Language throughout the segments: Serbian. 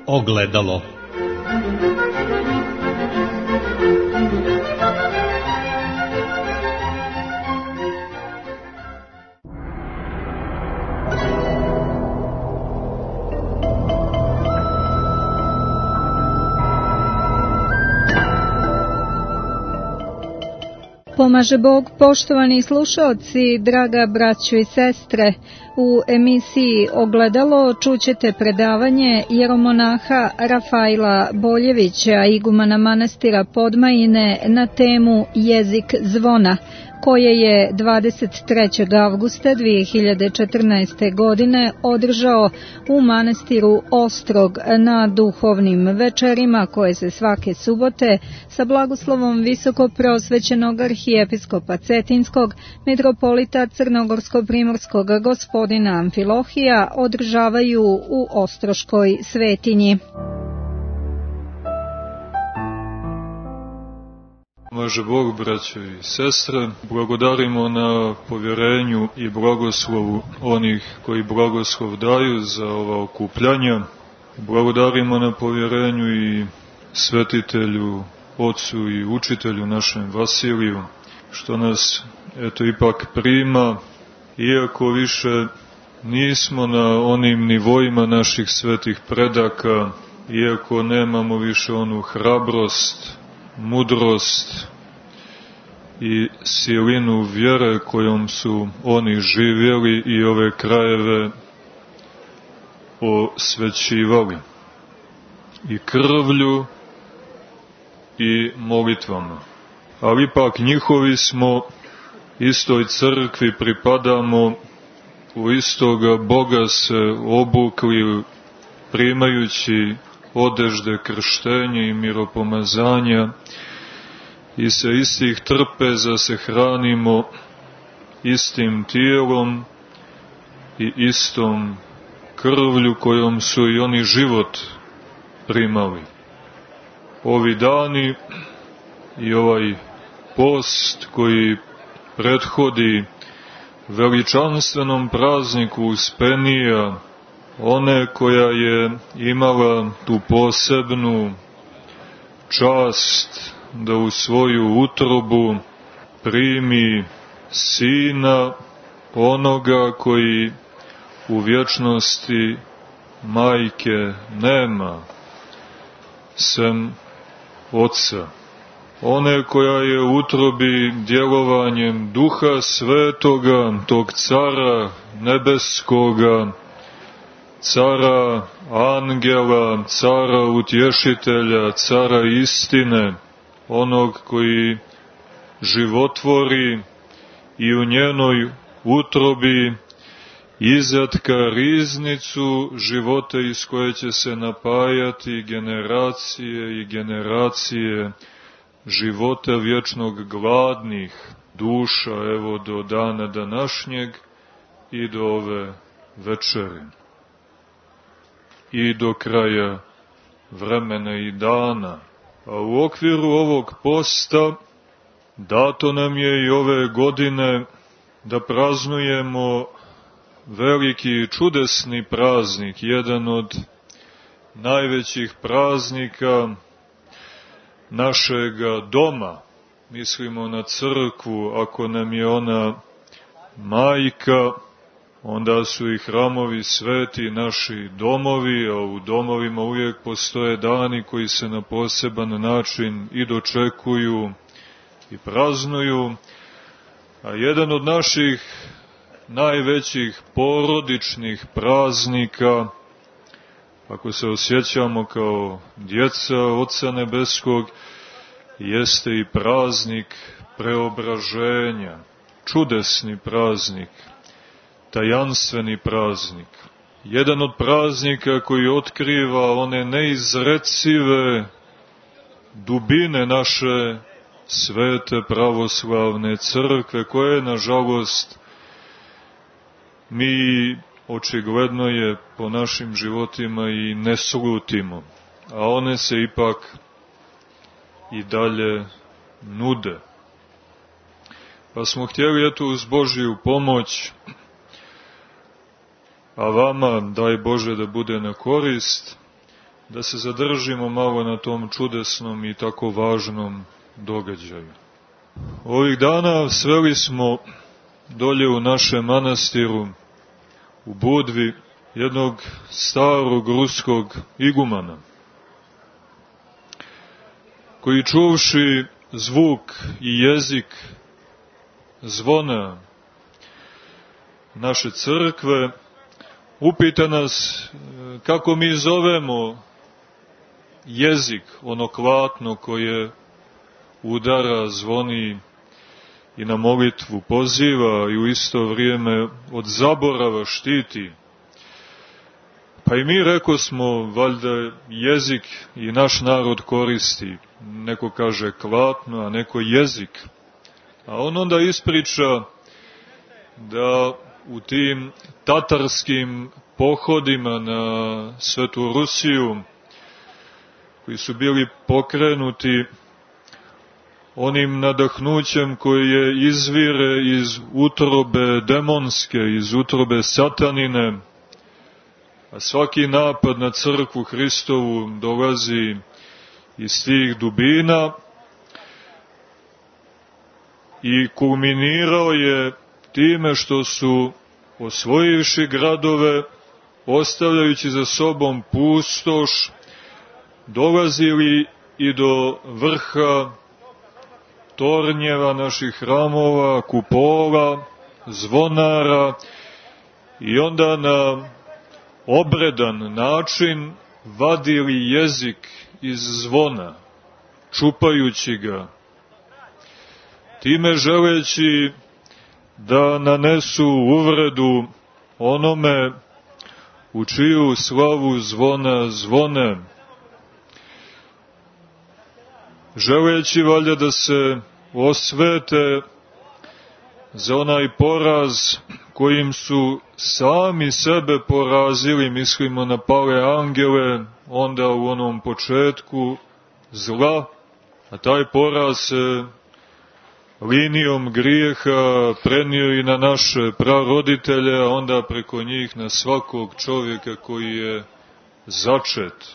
Ogledalo. Pomaže Bog, poštovani slušaoci, draga braćo i sestre. U emisiji Ogledalo čućete predavanje jeromonaha Rafaila Boljevića, igumana manastira Podmajine, na temu Jezik zvona, koje je 23. avgusta 2014. godine održao u manastiru Ostrog na duhovnim večerima koje se svake subote sa blagoslovom visokoprosvećenog arhijepiskopa Cetinskog, mitropolita Crnogorsko-primorskog gospodina Amfilohija održavaju u Ostroškoj svetinji. Pomaže Bog, braćo i sestre, blagodarimo na povjerenju i blagoslovu onih koji blagoslov daju za ova okupljanja. Blagodarimo na povjerenju i svetitelju, ocu i učitelju našem Vasiliju, što nas ipak prima, iako više nismo na onim nivoima naših svetih predaka, iako nemamo više onu hrabrost, mudrost i silinu vjere kojom su oni živjeli i ove krajeve osvećivali i krvlju i molitvama. Ali ipak njihovi smo, istoj crkvi pripadamo, u istoga Boga se obukli, primajući odežde krštenja i miropomazanja, i sa istih trpeza se hranimo istim tijelom i istom krvlju kojom su i oni život primali. Ovi dani i ovaj post koji prethodi veličanstvenom prazniku Uspenija, one koja je imala tu posebnu čast da u svoju utrobu primi sina onoga koji u vječnosti majke nema, sem Oca. One koja je u utrobi djelovanjem Duha Svetoga, tog Cara Nebeskoga, Cara Angela, Cara Utješitelja, Cara Istine, onog koji životvori i u njenoj utrobi izatka riznicu života iz koje će se napajati generacije i generacije života vječnog gladnih duša, evo do dana današnjeg i do ove večeri i do kraja vremena i dana. A u okviru ovog posta dato nam je i ove godine da praznujemo veliki čudesni praznik, jedan od najvećih praznika našega doma. Mislimo na crkvu, ako nam je ona majka, onda su i hramovi sveti naši domovi, a u domovima uvijek postoje dani koji se na poseban način i dočekuju i praznuju. A jedan od naših najvećih porodičnih praznika, ako se osjećamo kao djeca Oca Nebeskog, jeste i praznik preobraženja, čudesni praznik, tajanstveni praznik. Jedan od praznika koji otkriva one neizrecive dubine naše svete pravoslavne crkve, koje, nažalost, mi očigledno je po našim životima i ne slutimo, a one se ipak i dalje nude. Pa smo htjeli uz Božju pomoć, a vama, daj Bože, da bude na korist, da se zadržimo malo na tom čudesnom i tako važnom događaju. Ovih dana sveli smo dolje u našem manastiru u Budvi jednog starog ruskog igumana, koji čuvši zvuk i jezik zvona naše crkve, upita nas kako mi zovemo jezik, ono klatno koje udara, zvoni i na molitvu poziva i u isto vrijeme od zaborava štiti. Pa i mi rekosmo, valjda jezik i naš narod koristi. Neko kaže klatno, a neko jezik. A on onda ispriča da u tim tatarskim pohodima na Svetu Rusiju, koji su bili pokrenuti onim nadahnućem koje izvire iz utrobe demonske, iz utrobe satanine, a svaki napad na crkvu Hristovu dolazi iz tih dubina i kulminirao je time što su, osvojivši gradove, ostavljajući za sobom pustoš, dolazili i do vrha tornjeva naših hramova, kupola, zvonara i onda na obredan način vadili jezik iz zvona, čupajući ga, time želeći da nanesu uvredu onome u čiju slavu zvona zvone, želeći valjda da se osvete za onaj poraz kojim su sami sebe porazili, mislimo na pale angele, onda u onom početku zla, a taj poraz se linijom grijeha prenio i na naše praroditelje, a onda preko njih na svakog čovjeka koji je začet.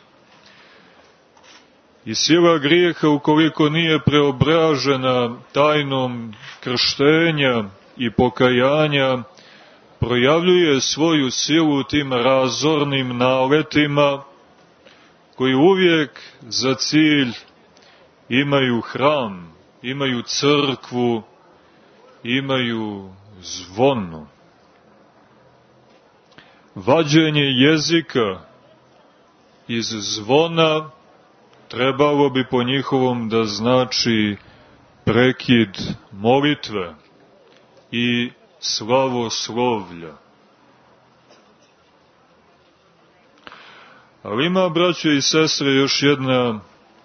I sila grijeha, ukoliko nije preobražena tajnom krštenja i pokajanja, projavljuje svoju silu tim razornim naletima koji uvijek za cilj imaju hram, imaju crkvu, imaju zvono. Vađenje jezika iz zvona trebalo bi po njihovom da znači prekid molitve i slavoslovlja. Ali ima, braćo i sestre, još jedna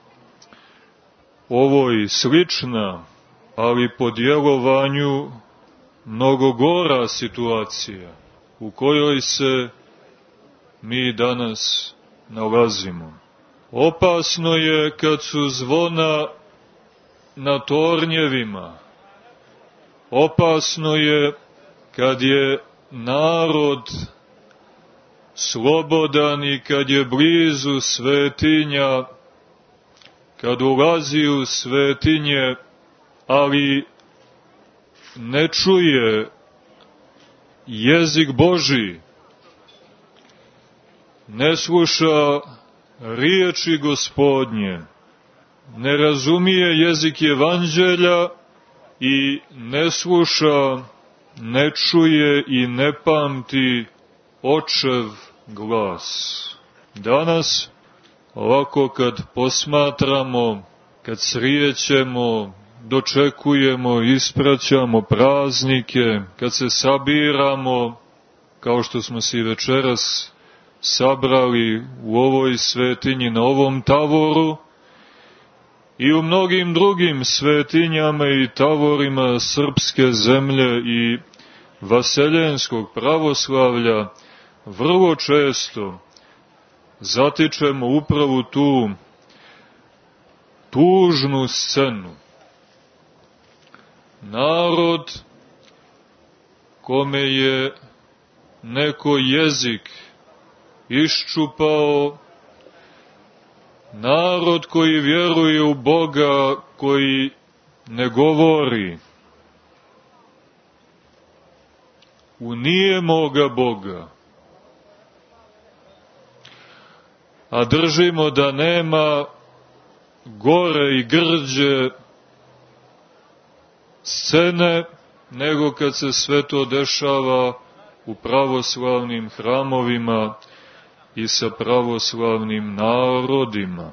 ovoj slična, ali po djelovanju mnogo gora situacija u kojoj se mi danas nalazimo. Opasno je kad su zvona na tornjevima. Opasno je kad je narod slobodan i kad je blizu svetinja, kad ulazi u svetinje, ali ne čuje jezik Božji, ne sluša riječi Gospodnje, ne razumije jezik Evanđelja i ne sluša, ne čuje i ne pamti Očev glas. Danas, ovako kad posmatramo, kad srijećemo, dočekujemo, ispraćamo praznike, kad se sabiramo, kao što smo se i večeras sabrali u ovoj svetinji, na ovom tavoru, i u mnogim drugim svetinjama i tavorima srpske zemlje i vaseljenskog pravoslavlja, vrlo često zatičemo upravo tu tužnu scenu. Narod kome je neko jezik iščupao, narod koji vjeruje u Boga, koji ne govori u nijemoga Boga, a držimo da nema gore i grđe scene nego kad se sve to dešava u pravoslavnim hramovima i sa pravoslavnim narodima,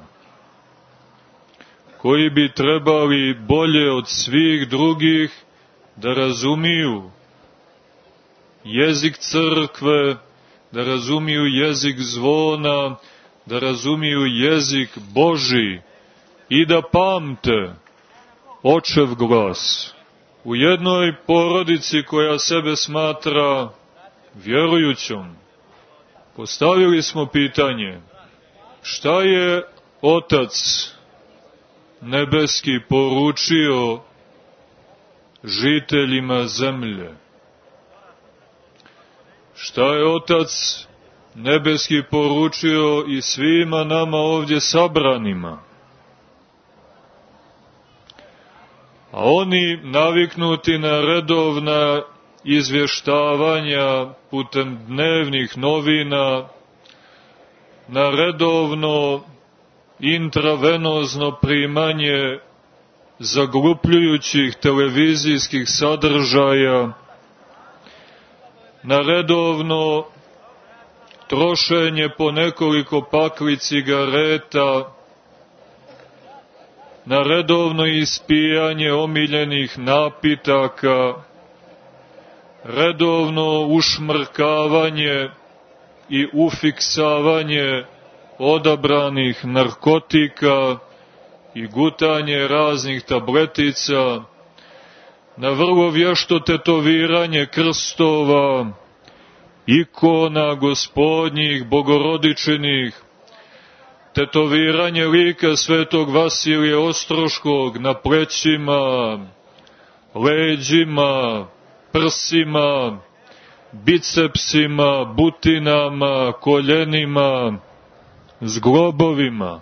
koji bi trebali bolje od svih drugih da razumiju jezik crkve, da razumiju jezik zvona, da razumiju jezik Božji i da pamte očev glas. U jednoj porodici koja sebe smatra vjerujućom, postavili smo pitanje: šta je Otac nebeski poručio žiteljima zemlje? Šta je Otac nebeski poručio i svima nama ovdje sabranima? A oni, naviknuti na redovna izvještavanja putem dnevnih novina, na redovno intravenozno primanje zaglupljujućih televizijskih sadržaja, na redovno trošenje po nekoliko pakli cigareta, na redovno ispijanje omiljenih napitaka, redovno ušmrkavanje i ufiksavanje odabranih narkotika i gutanje raznih tabletica, na vrlo vješto tetoviranje krstova, ikona gospodnjih, bogorodičinih, tetoviranje lika svetog Vasilija Ostroškog na plećima, leđima, prsima, bicepsima, butinama, koljenima, zglobovima.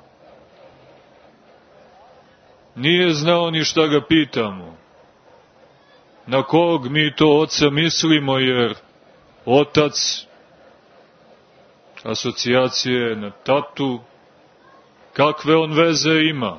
Nije znao ni šta ga pitamo. Na kog mi to oca mislimo, jer otac, asocijacije na tatu, kakve on veze ima?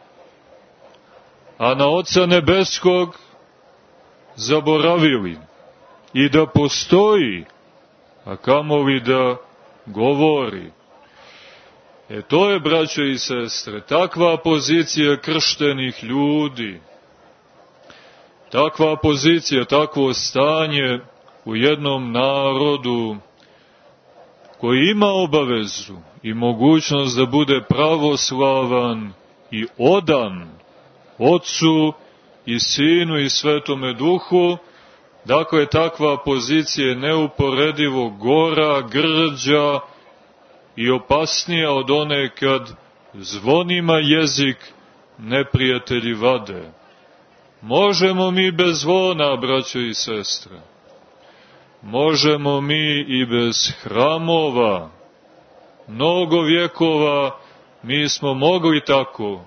A na Oca nebeskog zaboravili i da postoji, a kamoli da govori. To je, braćo i sestre, takva pozicija krštenih ljudi, takva pozicija, takvo stanje u jednom narodu koji ima obavezu i mogućnost da bude pravoslavan i odan Otcu i Sinu i Svetome Duhu. Dakle, takva pozicija je neuporedivo gora, grđa i opasnija od one kad zvonima jezik neprijatelji vade. Možemo mi bez zvona, braćo i sestre. Možemo mi i bez hramova. Mnogo vjekova mi smo mogli tako.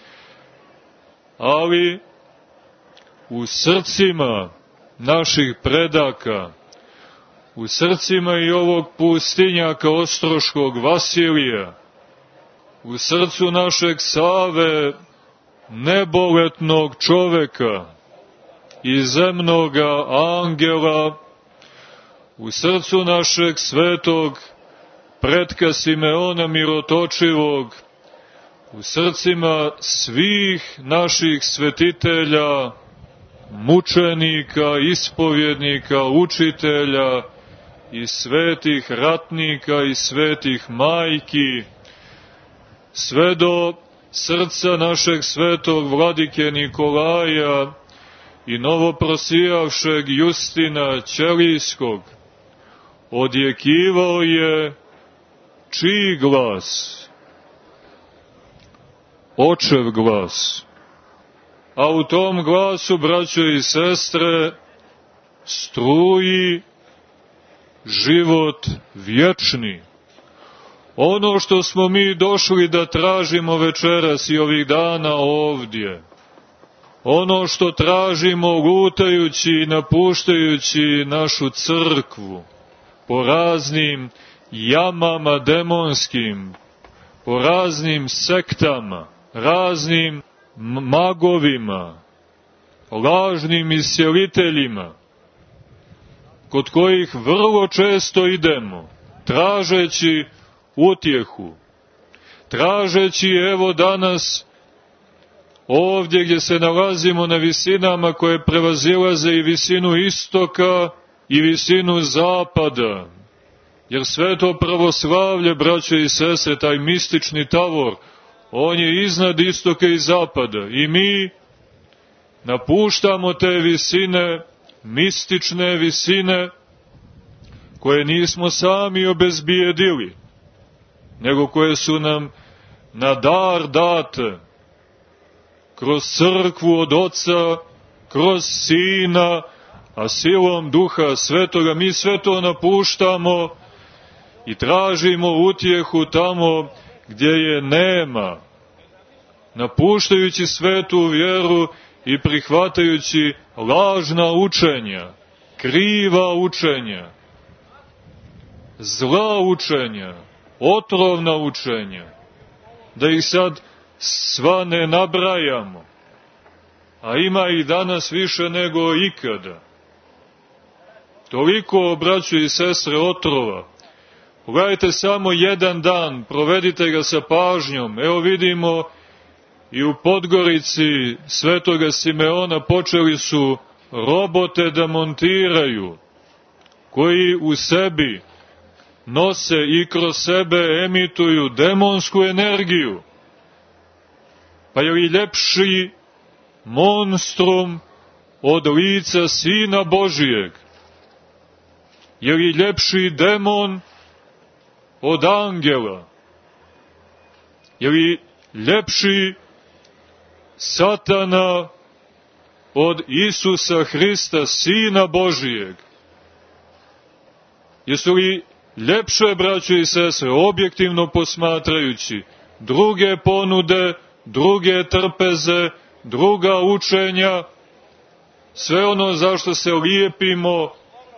Ali u srcima naših predaka, u srcima i ovog pustinjaka ostroškog Vasilija, u srcu našeg Save, neboletnog čoveka i zemnoga angela, u srcu našeg svetog pretka Simeona Mirotočivog, u srcima svih naših svetitelja, mučenika, ispovjednika, učitelja i svetih ratnika i svetih majki, sve do srca našeg svetog vladike Nikolaja i novoprosijavšeg Justina Ćelijskog, odjekivao je čiji glas? Očev glas. A u tom glasu, braćo i sestre, struji život vječni. ono što smo mi došli da tražimo večeras i ovih dana ovdje, ono što tražimo lutajući i napuštajući našu crkvu, po raznim jamama demonskim, po raznim sektama, raznim magovima, lažnim isjeliteljima, kod kojih vrlo često idemo, tražeći utjehu, tražeći evo danas ovdje gdje se nalazimo na visinama koje prevazilaze i visinu istoka i visinu zapada, jer sve to pravoslavlje, braće i sestre, taj mistični tavor, on je iznad istoka i zapada i mi napuštamo te visine, mistične visine, koje nismo sami obezbijedili, nego koje su nam na dar date, kroz crkvu od Oca, kroz Sina, a silom Duha Svetoga. Mi sve to napuštamo i tražimo utjehu tamo gdje je nema, napuštajući svetu vjeru i prihvatajući lažna učenja, kriva učenja, zla učenja, otrovna učenja, da ih sad sva ne nabrajamo, a ima ih danas više nego ikada. Toliko, braćo i sestre, otrova. Pogledajte samo jedan dan, provedite ga sa pažnjom. Evo vidimo i u Podgorici Svetoga Simeona počeli su robote da montiraju, koji u sebi nose i kroz sebe emituju demonsku energiju. Pa je li ljepši monstrum od lica Sina Božijeg? Je li ljepši demon od angela? Je li ljepši Satana od Isusa Hrista, Sina Božijeg? Jesu li ljepše, braćo i sestre, objektivno posmatrajući, druge ponude, druge trpeze, druga učenja, sve ono zašto se lijepimo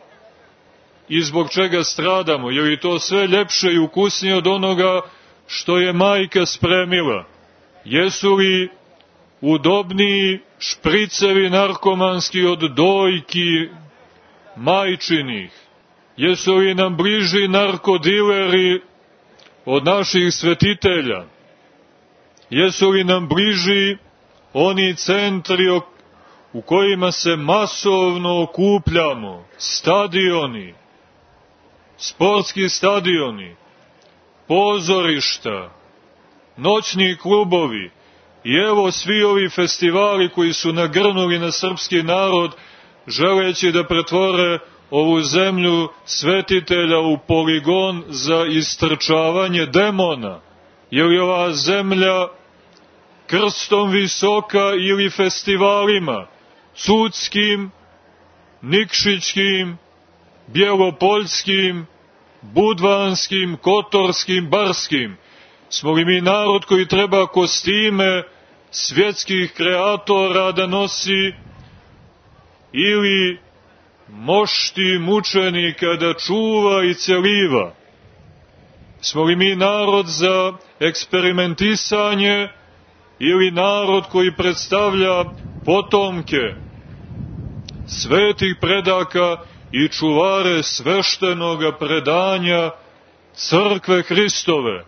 i zbog čega stradamo? Je li to sve ljepše i ukusnije od onoga što je majka spremila? Jesu li udobniji špricevi narkomanski od dojki majčinih? Jesu li nam bliži narkodileri od naših svetitelja? Jesu li nam bliži oni centri u kojima se masovno okupljamo, stadioni, sportski stadioni, pozorišta, noćni klubovi i evo svi ovi festivali koji su nagrnuli na srpski narod, želeći da pretvore ovu zemlju svetitelja u poligon za istrčavanje demona. Je li ova zemlja krstom visoka ili festivalima, cudskim, nikšićkim, bjelopoljskim, budvanskim, kotorskim, barskim? Smo li mi narod koji treba kostime svjetskih kreatora da nosi ili mošti mučenika da čuva i celiva? Smo li mi narod za eksperimentisanje ili narod koji predstavlja potomke svetih predaka i čuvare sveštenoga predanja crkve Hristove?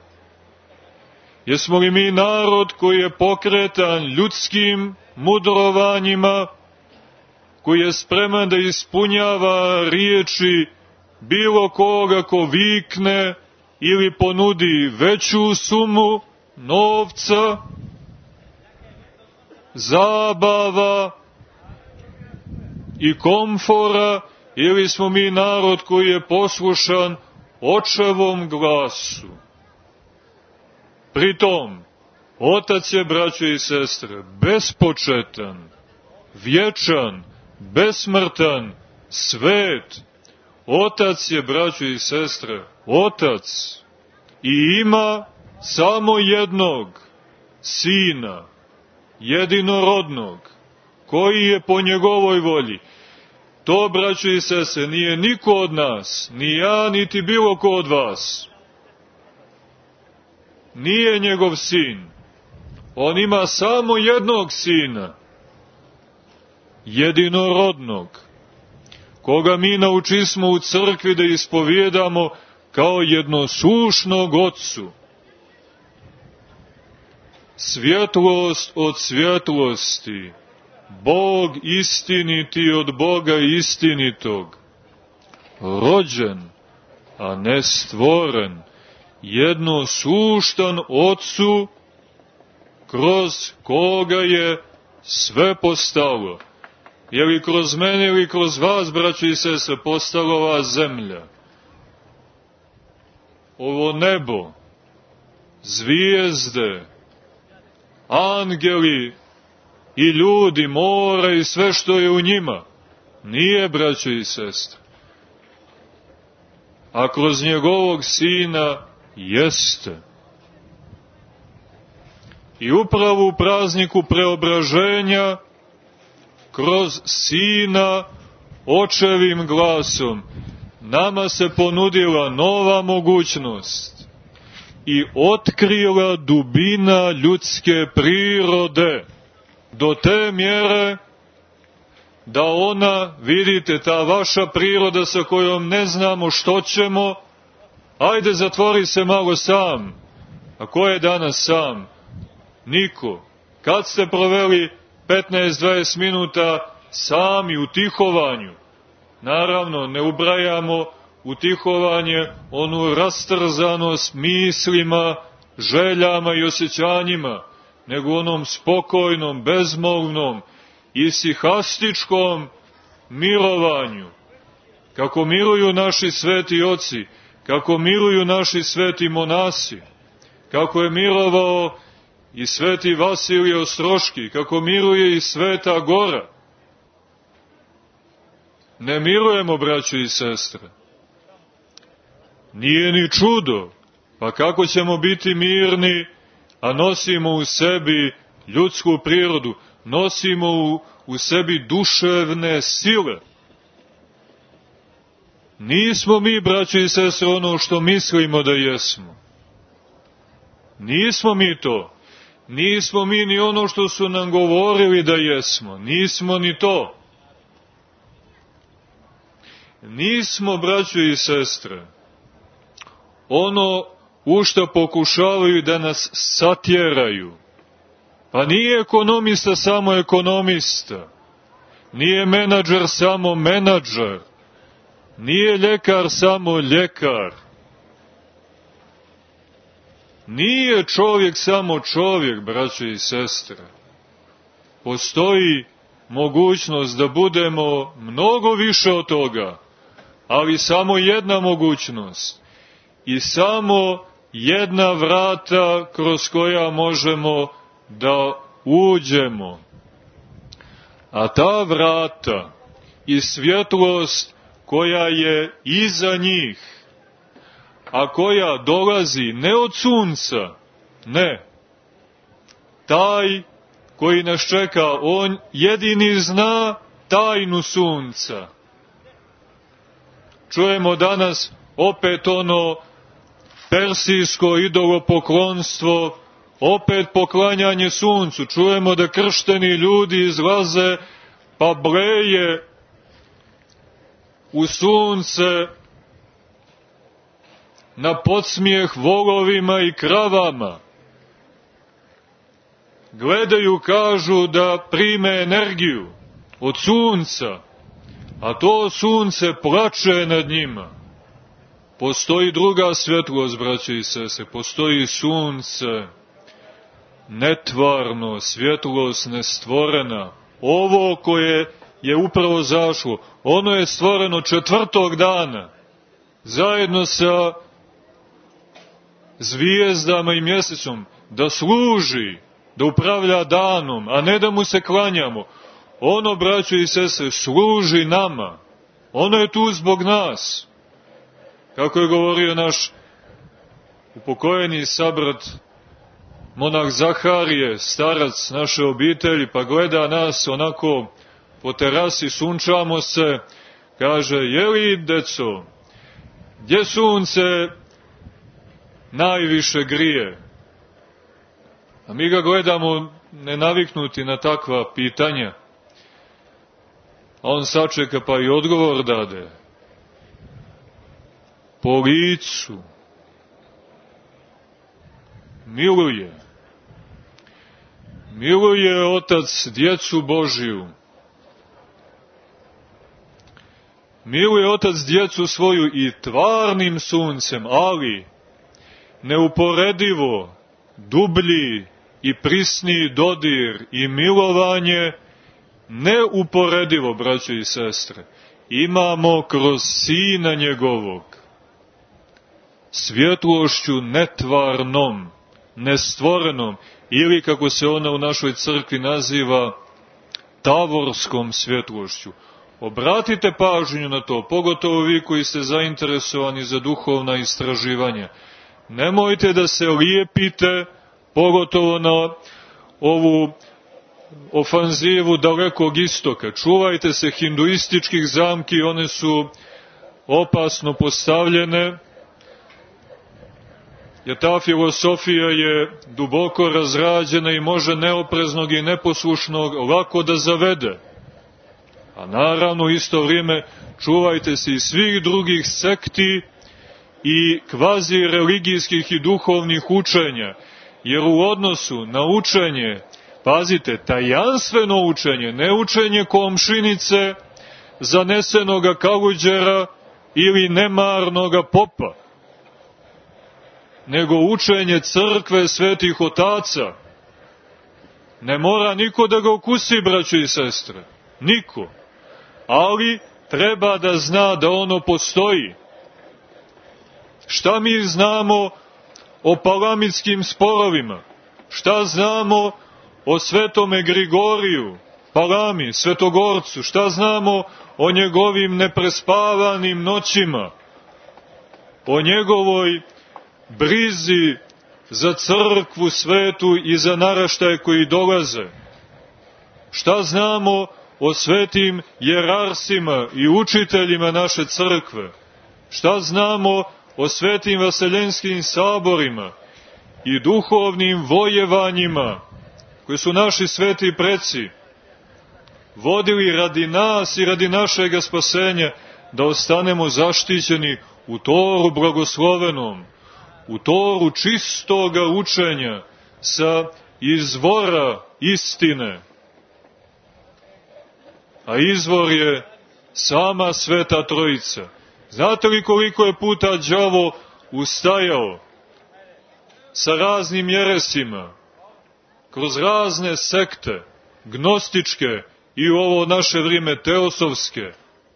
Jesmo li mi narod koji je pokretan ljudskim mudrovanjima, koji je spreman da ispunjava riječi bilo koga ko vikne ili ponudi veću sumu novca, zabava i komfora, ili smo mi narod koji je poslušan očevom glasu? Pritom, Otac je, braćo i sestre, bespočetan, vječan, besmrtan, svet. Otac je, braćo i sestre, Otac. i ima samo jednog Sina, jedinorodnog, koji je po njegovoj volji. To, braćo i sestre, nije niko od nas, ni ja, niti bilo ko od vas. Nije njegov sin. On ima samo jednog Sina, jedinorodnog, koga mi naučismo u crkvi da ispovijedamo kao jednosušnog Otcu. Svjetlost od svjetlosti, Bog istiniti od Boga istinitog, rođen, a ne stvoren, jednosuštan Otcu, kroz koga je sve postalo. Je li kroz mene ili kroz vas, braći i sestre, postala ova zemlja? Ovo nebo, zvijezde, angeli i ljudi, mora i sve što je u njima. Nije, braćo i sestre. A kroz njegovog Sina jeste. I upravo u prazniku preobraženja, kroz Sina, očevim glasom, nama se ponudila nova mogućnost i otkrila dubina ljudske prirode do te mjere da ona, vidite, ta vaša priroda sa kojom ne znamo što ćemo, ajde zatvori se malo sam. A ko je danas sam? Niko. Kad ste proveli 15-20 minuta sami u tihovanju? Naravno, ne ubrajamo u tihovanje onu rastrzanost mislima, željama i osjećanjima, nego onom spokojnom, bezmolnom i sihastičkom mirovanju. Kako miruju naši sveti oci, kako miruju naši sveti monasi, kako je mirovao i sveti Vasilije Ostroški, kako miruje i Sveta Gora. Ne mirujemo, braćo i sestre. Nije ni čudo, pa kako ćemo biti mirni, a nosimo u sebi ljudsku prirodu, nosimo u sebi duševne sile. Nismo mi, braćo i sestre, ono što mislimo da jesmo. Nismo mi to. Nismo mi ni ono što su nam govorili da jesmo. Nismo ni to. Nismo, braćo i sestre, ono u što pokušavaju da nas satjeraju. Pa nije ekonomista samo ekonomista. Nije menadžer samo menadžer. Nije ljekar samo ljekar. Nije čovjek samo čovjek, braćo i sestre. Postoji mogućnost da budemo mnogo više od toga, ali samo jedna mogućnost i samo jedna vrata kroz koja možemo da uđemo. A ta vrata i svjetlost koja je iza njih, a koja dolazi ne od sunca, ne. Taj koji nas čeka, on jedini zna tajnu sunca. Čujemo danas opet ono persijsko idolopoklonstvo, opet poklanjanje suncu. Čujemo da kršteni ljudi izlaze pa bleje u sunce na podsmijeh volovima i kravama. Gledaju, kažu da prime energiju od sunca, a to sunce plače nad njima. Postoji druga svjetlost, braće i sestre, postoji sunce, netvarno, svjetlost nestvorena. Ovo koje je upravo zašlo, ono je stvoreno 4. dana, zajedno sa zvijezdama i mjesecom, da služi, da upravlja danom, a ne da mu se klanjamo. Ono, braćo i sestre, služi nama. Ono je tu zbog nas. Kako je govorio naš upokojeni sabrat monah Zaharije, starac naše obitelji, pa gleda nas onako po terasi, sunčamo se, kaže, jeli, deco, gdje sunce najviše grije? A mi ga gledamo nenaviknuti na takva pitanja. A on sačeka pa i odgovor dade. Po licu. Miluje. Miluje Otac djecu Božiju. Miluje Otac djecu svoju i tvarnim suncem, ali neuporedivo dublji i prisniji dodir i milovanje, neuporedivo, braćo i sestre, imamo kroz Sina njegovog, svjetlošću netvarnom, nestvorenom, ili kako se ona u našoj crkvi naziva, tavorskom svjetlošću. Obratite pažnju na to, pogotovo vi koji ste zainteresovani za duhovna istraživanja. Nemojte da se lijepite, pogotovo na ovu ofanzivu dalekog istoka. Čuvajte se hinduističkih zamki, one su opasno postavljene, jer ta filosofija je duboko razrađena i može neopreznog i neposlušnog lako da zavede. A naravno, isto vrijeme, čuvajte se i svih drugih sekti i kvazi religijskih i duhovnih učenja, jer u odnosu na učenje, pazite, tajanstveno učenje, ne učenje komšinice, zanesenoga kaluđera ili nemarnoga popa, nego učenje crkve svetih otaca. Ne mora niko da ga okusi, braćo i sestre, niko, ali treba da zna da ono postoji. Šta mi znamo o palamitskim sporovima? Šta znamo o svetome Grigoriju, Palami, Svetogorcu? Šta znamo o njegovim neprespavanim noćima? O njegovoj brizi za crkvu svetu i za naraštaje koji dolaze? Šta znamo o svetim jerarsima i učiteljima naše crkve? Šta znamo o svetim vaseljenskim saborima i duhovnim vojevanjima koji su naši sveti preci vodili radi nas i radi našega spasenja, da ostanemo zaštićeni u toru blagoslovenom, u toru čistoga učenja sa izvora istine. A izvor je sama Sveta Trojica. Znate li koliko je puta đavo ustajao sa raznim jeresima, kroz razne sekte, gnostičke i u ovo naše vrijeme teosofske?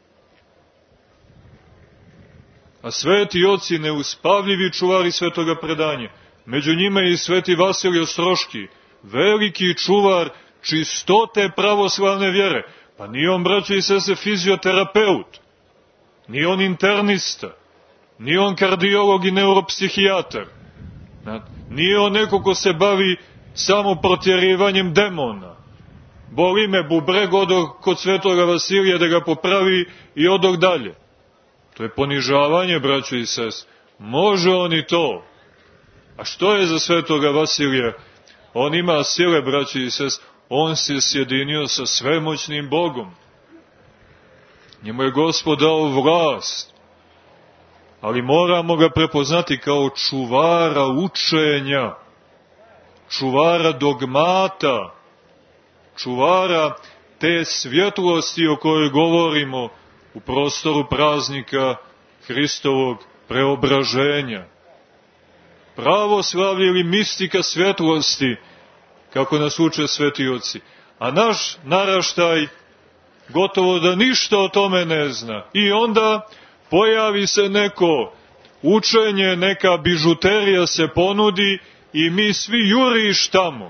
A sveti oci, neuspavljivi čuvari svetoga predanja, među njima je i sveti Vasilij Ostroški, veliki čuvar čistote pravoslavne vjere. Pa nije on, braćo i sestre, fizioterapeut, nije on internista, nije on kardiolog i neuropsihijatar, nije on neko ko se bavi samo protjerivanjem demona. Boli me bubreg, odog kod svetoga Vasilija da ga popravi i odog dalje. To je ponižavanje, braćo i sestre. Može on i to. A što je za svetoga Vasilija? On ima sile, braćo i sestre. On se sjedinio sa svemoćnim Bogom. Njemu je Gospod dao vlast. Ali moramo ga prepoznati kao čuvara učenja, čuvara dogmata, čuvara te svjetlosti o kojoj govorimo u prostoru praznika Hristovog preobraženja. Pravoslavlje ili mistika svjetlosti, kako nas uče sveti oci. A naš naraštaj gotovo da ništa o tome ne zna. I onda pojavi se neko učenje, neka bižuterija se ponudi i mi svi juriš tamo.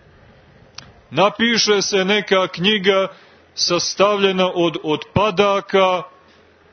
Napiše se neka knjiga sastavljena od otpadaka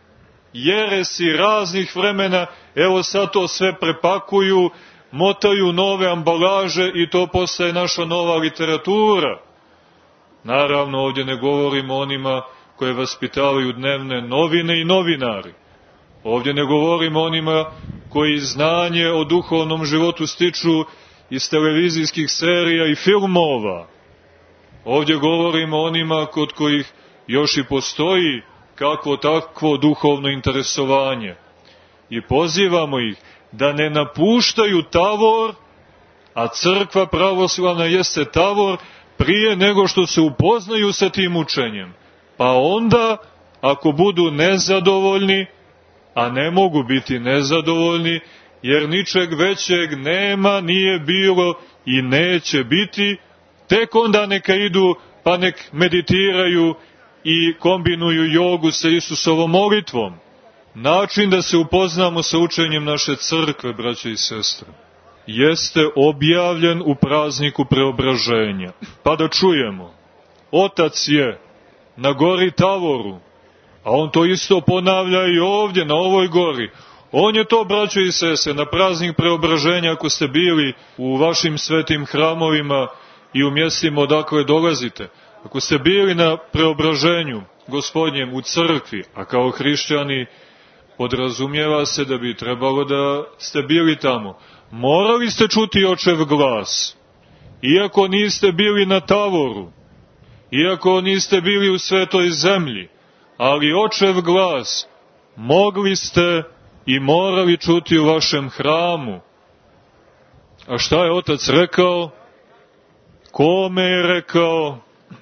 jeresi raznih vremena, evo sad to sve prepakuju, motaju nove ambalaže i to postaje naša nova literatura. Naravno, ovdje ne govorimo o onima koje vaspitavaju dnevne novine i novinari. Ovdje ne govorimo o onima koji znanje o duhovnom životu stiču iz televizijskih serija i filmova. Ovdje govorimo o onima kod kojih još i postoji kakvo takvo duhovno interesovanje. I pozivamo ih da ne napuštaju tavor, a crkva pravoslavna jeste tavor, prije nego što se upoznaju sa tim učenjem. Pa onda, ako budu nezadovoljni, a ne mogu biti nezadovoljni, jer ničeg većeg nema, nije bilo i neće biti, tek onda neka idu pa nek meditiraju i kombinuju jogu sa Isusovom molitvom. Način da se upoznamo sa učenjem naše crkve, braće i sestre, jeste objavljen u prazniku preobraženja. Pa da čujemo, Otac je na gori Tavoru, a on to isto ponavlja i ovdje, na ovoj gori. On je to, braćo i sestre, na praznik preobraženja, ako ste bili u vašim svetim hramovima i u mjestima odakle dolazite, ako ste bili na preobraženju Gospodnjem u crkvi, a kao hrišćani podrazumijeva se da bi trebalo da ste bili tamo, morali ste čuti Očev glas, iako niste bili na Tavoru, iako niste bili u svetoj zemlji, ali Očev glas mogli ste i morali čuti u vašem hramu. A šta je Otac rekao? Kome je rekao?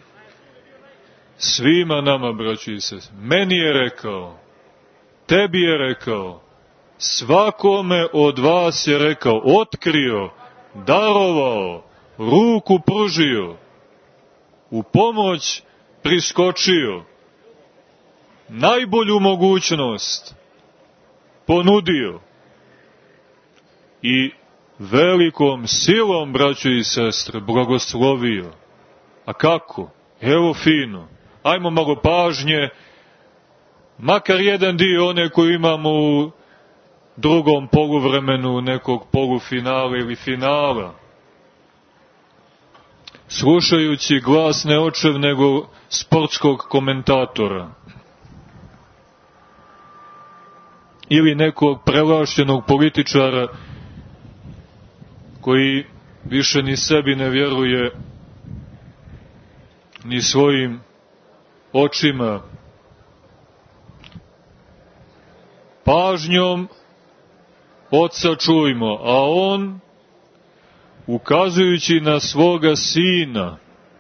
Svima nama, braći i sestre. Meni je rekao, tebi je rekao, svakome od vas je rekao, otkrio, darovao, ruku pružio, u pomoć priskočio, najbolju mogućnost ponudio i velikom silom, braćo i sestre, blagoslovio. A kako? Evo fino. Ajmo malo pažnje, makar jedan dio one koji imamo u drugom poluvremenu nekog polufinala ili finala. Slušajući glas ne očev nego sportskog komentatora. Ili nekog prevlašćenog političara koji više ni sebi ne vjeruje, ni svojim očima. Pažnjom Oca čujmo, a on, ukazujući na svoga Sina,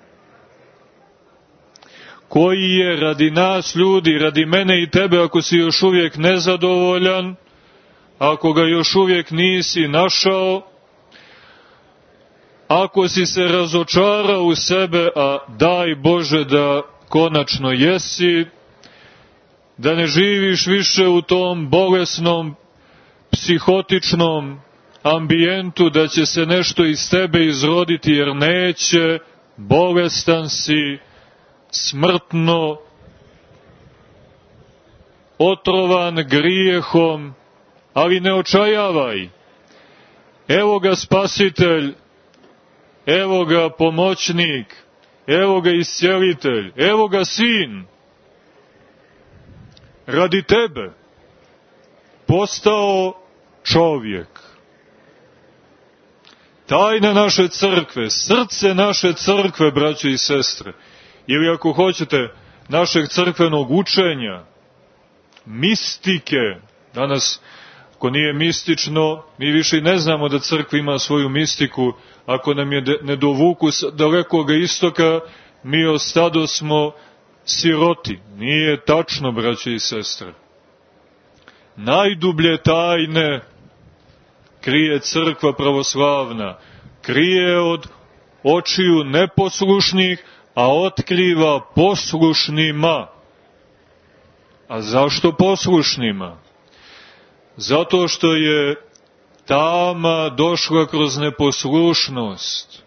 koji je radi nas ljudi, radi mene i tebe, ako si još uvijek nezadovoljan, ako ga još uvijek nisi našao, ako si se razočarao u sebe, a daj Bože da konačno jesi, da ne živiš više u tom bolesnom, psihotičnom ambijentu, da će se nešto iz tebe izroditi, jer neće, bolestan si, smrtno, otrovan grijehom, ali ne očajavaj. Evo ga Spasitelj, evo ga pomoćnik, evo ga iscijelitelj, evo ga Sin. Radi tebe postao čovjek. Tajna naše crkve, srce naše crkve, braće i sestre, ili ako hoćete, našeg crkvenog učenja, mistike. Danas, ako nije mistično, mi više i ne znamo da crkva ima svoju mistiku. Ako nam je ne dovuku s dalekoga istoka, mi ostadosmo siroti. Nije tačno, braće i sestre. Najdublje tajne krije crkva pravoslavna, krije od očiju neposlušnih, a otkriva poslušnima. A zašto poslušnima? Zato što je tama došla kroz neposlušnost.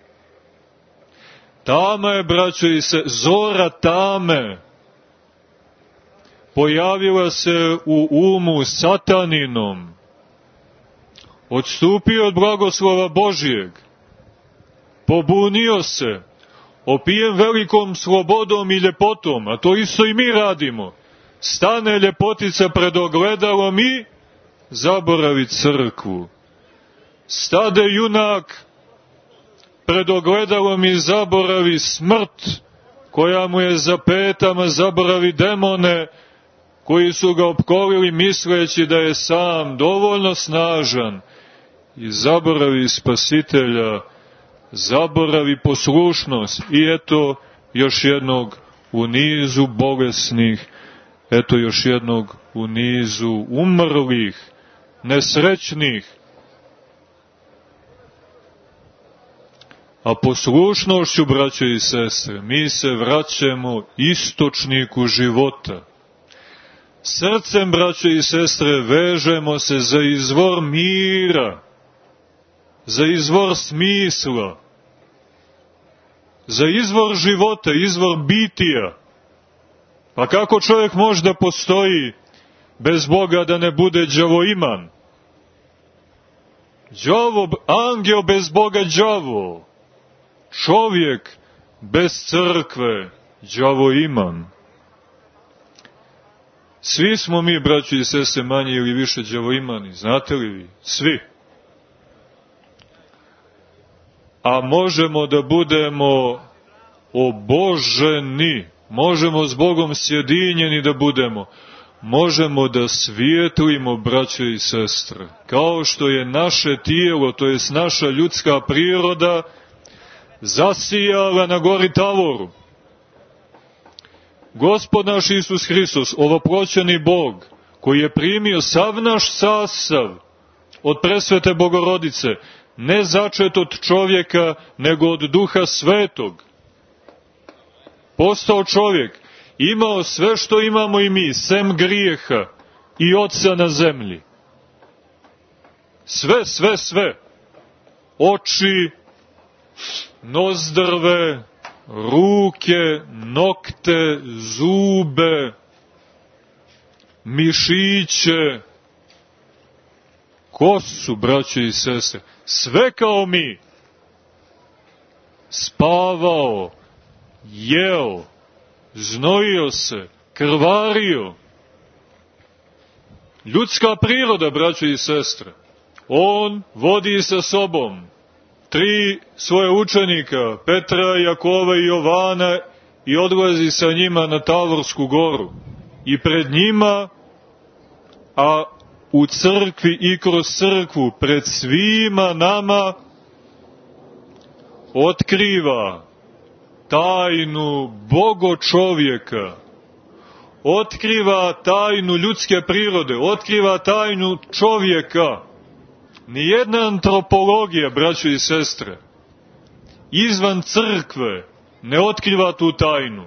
Tama je, braćo i se, zora tame pojavila se u umu sataninom, odstupio od blagoslova Božijeg, pobunio se, opijen velikom slobodom i ljepotom, a to isto i mi radimo, stane ljepotica pred ogledalom i zaboravi crkvu. Stade junak pred ogledalom i zaboravi smrt, koja mu je za petama, zaboravi demone koji su ga opkolili misleći da je sam dovoljno snažan, i zaboravi Spasitelja, zaboravi poslušnost. I eto još jednog u nizu bolesnih, eto još jednog u nizu umrlih, nesrećnih. A poslušnošću, braćo i sestre, mi se vraćamo istočniku života. Srcem, braćo i sestre, vežemo se za izvor mira, za izvor smisla, za izvor života, izvor bitija. Pa kako čovjek može da postoji bez Boga da ne bude đavoiman? Angel bez Boga đavo. Čovjek bez crkve đavoiman. Svi smo mi, braćo i sestre, manje ili više đavoimani, znate li vi? Svi. A možemo da budemo oboženi, možemo s Bogom sjedinjeni da budemo, možemo da svijetlimo, braćo i sestre, kao što je naše tijelo, to jest naša ljudska priroda, zasijala na gori Tavoru. Gospod naš Isus Hristos, ovoploćeni Bog, koji je primio sav naš sastav od presvete Bogorodice, ne začet od čovjeka, nego od Duha Svetog, postao čovjek, imao sve što imamo i mi, sem grijeha i Oca na zemlji. Sve. Oči, nozdrve, ruke, nokte, zube, mišiće, kosu, braćo i sestre, sve kao mi. Spavao, jeo, znojio se, krvario. Ljudska priroda, braćo i sestre. On vodi sa sobom 3 svoje učenika, Petra, Jakova i Jovana, i odlazi sa njima na Tavorsku goru. I pred njima, a u crkvi i kroz crkvu, pred svima nama, otkriva tajnu Bogočovjeka, otkriva tajnu ljudske prirode, otkriva tajnu čovjeka. Nijedna antropologija, braćo i sestre, izvan crkve ne otkriva tu tajnu.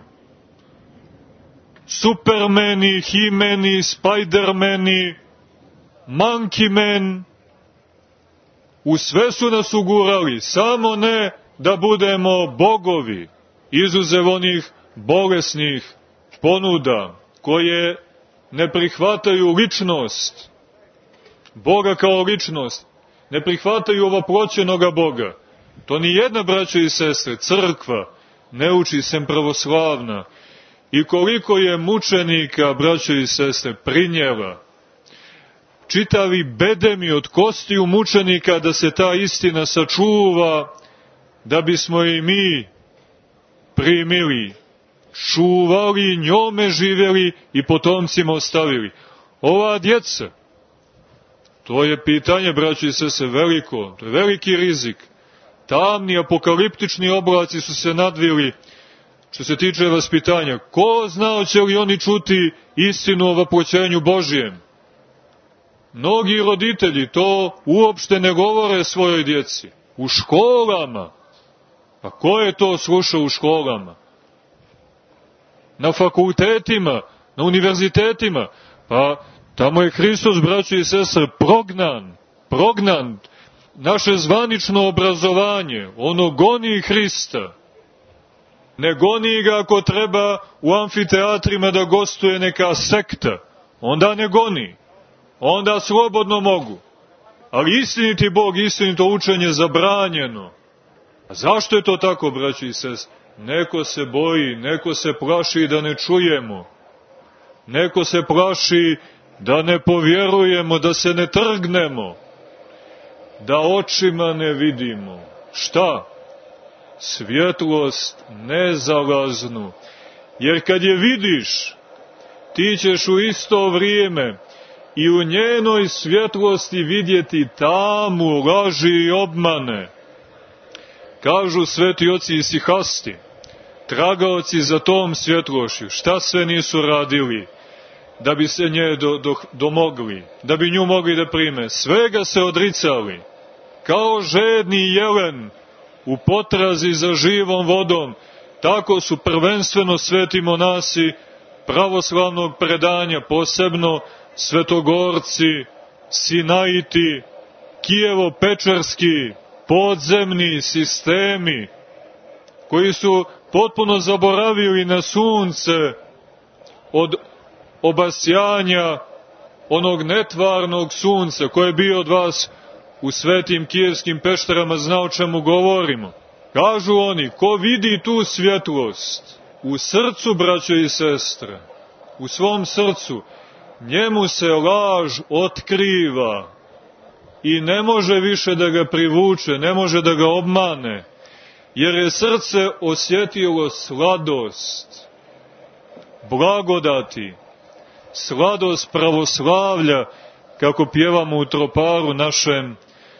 Supermeni, He-meni, Spidermeni, Monkey Man, u sve su nas ugurali, samo ne da budemo bogovi, izuzev onih bolesnih ponuda koje ne prihvataju ličnost, Boga kao ličnost, ne prihvataju ovoploćenoga Boga. To ni jedna, braćo i sestre, crkva ne uči, sem pravoslavna. I koliko je mučenika, braćo i sestre, prinjela, čitavi bedemi od kostiju mučenika da se ta istina sačuva, da bismo i mi primili, čuvali, njome živjeli i potomcima ostavili. Ova djeca, to je pitanje, braćo i sestre, veliko, to je veliki rizik. Tamni apokaliptični oblaci su se nadvili što se tiče vaspitanja. Ko zna hoće li oni čuti istinu o vaploćenju Božijem? Mnogi roditelji to uopšte ne govore svojoj djeci. U školama. A ko je to slušao u školama? Na fakultetima, na univerzitetima. Pa tamo je Hristos, braćo i sestre, prognan. Naše zvanično obrazovanje, ono goni Hrista. Ne goni ga ako treba u amfiteatrima da gostuje neka sekta. Onda ne goni. Onda slobodno mogu. Ali istiniti Bog, istinito učenje je zabranjeno. A zašto je to tako, braći i sestre? Neko se boji, neko se plaši da ne čujemo. Neko se plaši da ne povjerujemo, da se ne trgnemo. Da očima ne vidimo. Šta? Svjetlost nezalaznu. Jer kad je vidiš, ti ćeš u isto vrijeme i u njenoj svjetlosti vidjeti tamu, laži i obmane. Kažu sveti oci isihasti, tragaoci za tom svjetlošću, šta sve nisu radili da bi se nje domogli, da bi nju mogli da prime. Svega se odricali, kao žedni jelen u potrazi za živom vodom. Tako su prvenstveno sveti monasi pravoslavnog predanja, posebno svetogorci, sinaiti, kijevo-pečerski, podzemni sistemi, koji su potpuno zaboravili na sunce od obasjanja onog netvarnog sunca koje je bio od vas u svetim kijevskim pešterama, zna o čemu govorimo. Kažu oni, ko vidi tu svjetlost u srcu, braćo i sestre, u svom srcu, njemu se laž otkriva i ne može više da ga privuče, ne može da ga obmane, jer je srce osjetilo sladost blagodati, sladost pravoslavlja, kako pjevamo u troparu našem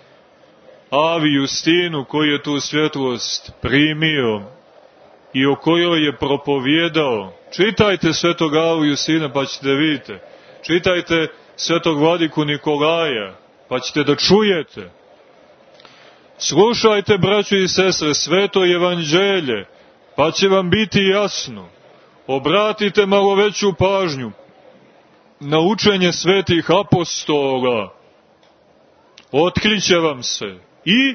Avi Justinu, koji je tu svjetlost primio i o kojoj je propovjedao. Čitajte svetog Avu Justina pa ćete vidite. Čitajte svetog vladiku Nikolaja pa ćete da čujete. Slušajte, braćo i sestre, sveto evanđelje pa će vam biti jasno. Obratite malo veću pažnju na učenje svetih apostola. Otkriće vam se. I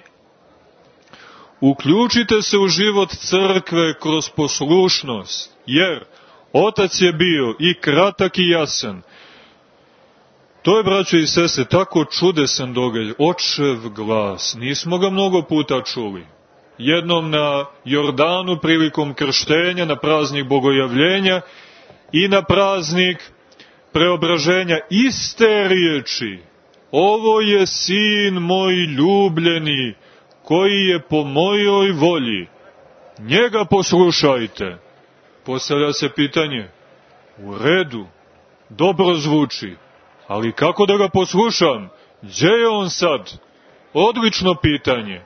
uključite se u život crkve kroz poslušnost, jer Otac je bio i kratak i jasan. To je, braćo i sestre, tako čudesan događaj, Očev glas. Nismo ga mnogo puta čuli. Jednom na Jordanu prilikom krštenja, na praznik Bogojavljenja i na praznik preobraženja, iste riječi. Ovo je sin moj ljubljeni, koji je po mojoj volji. Njega poslušajte. Postavlja se pitanje, u redu, dobro zvuči, ali kako da ga poslušam? Gdje je on sad? Odlično pitanje.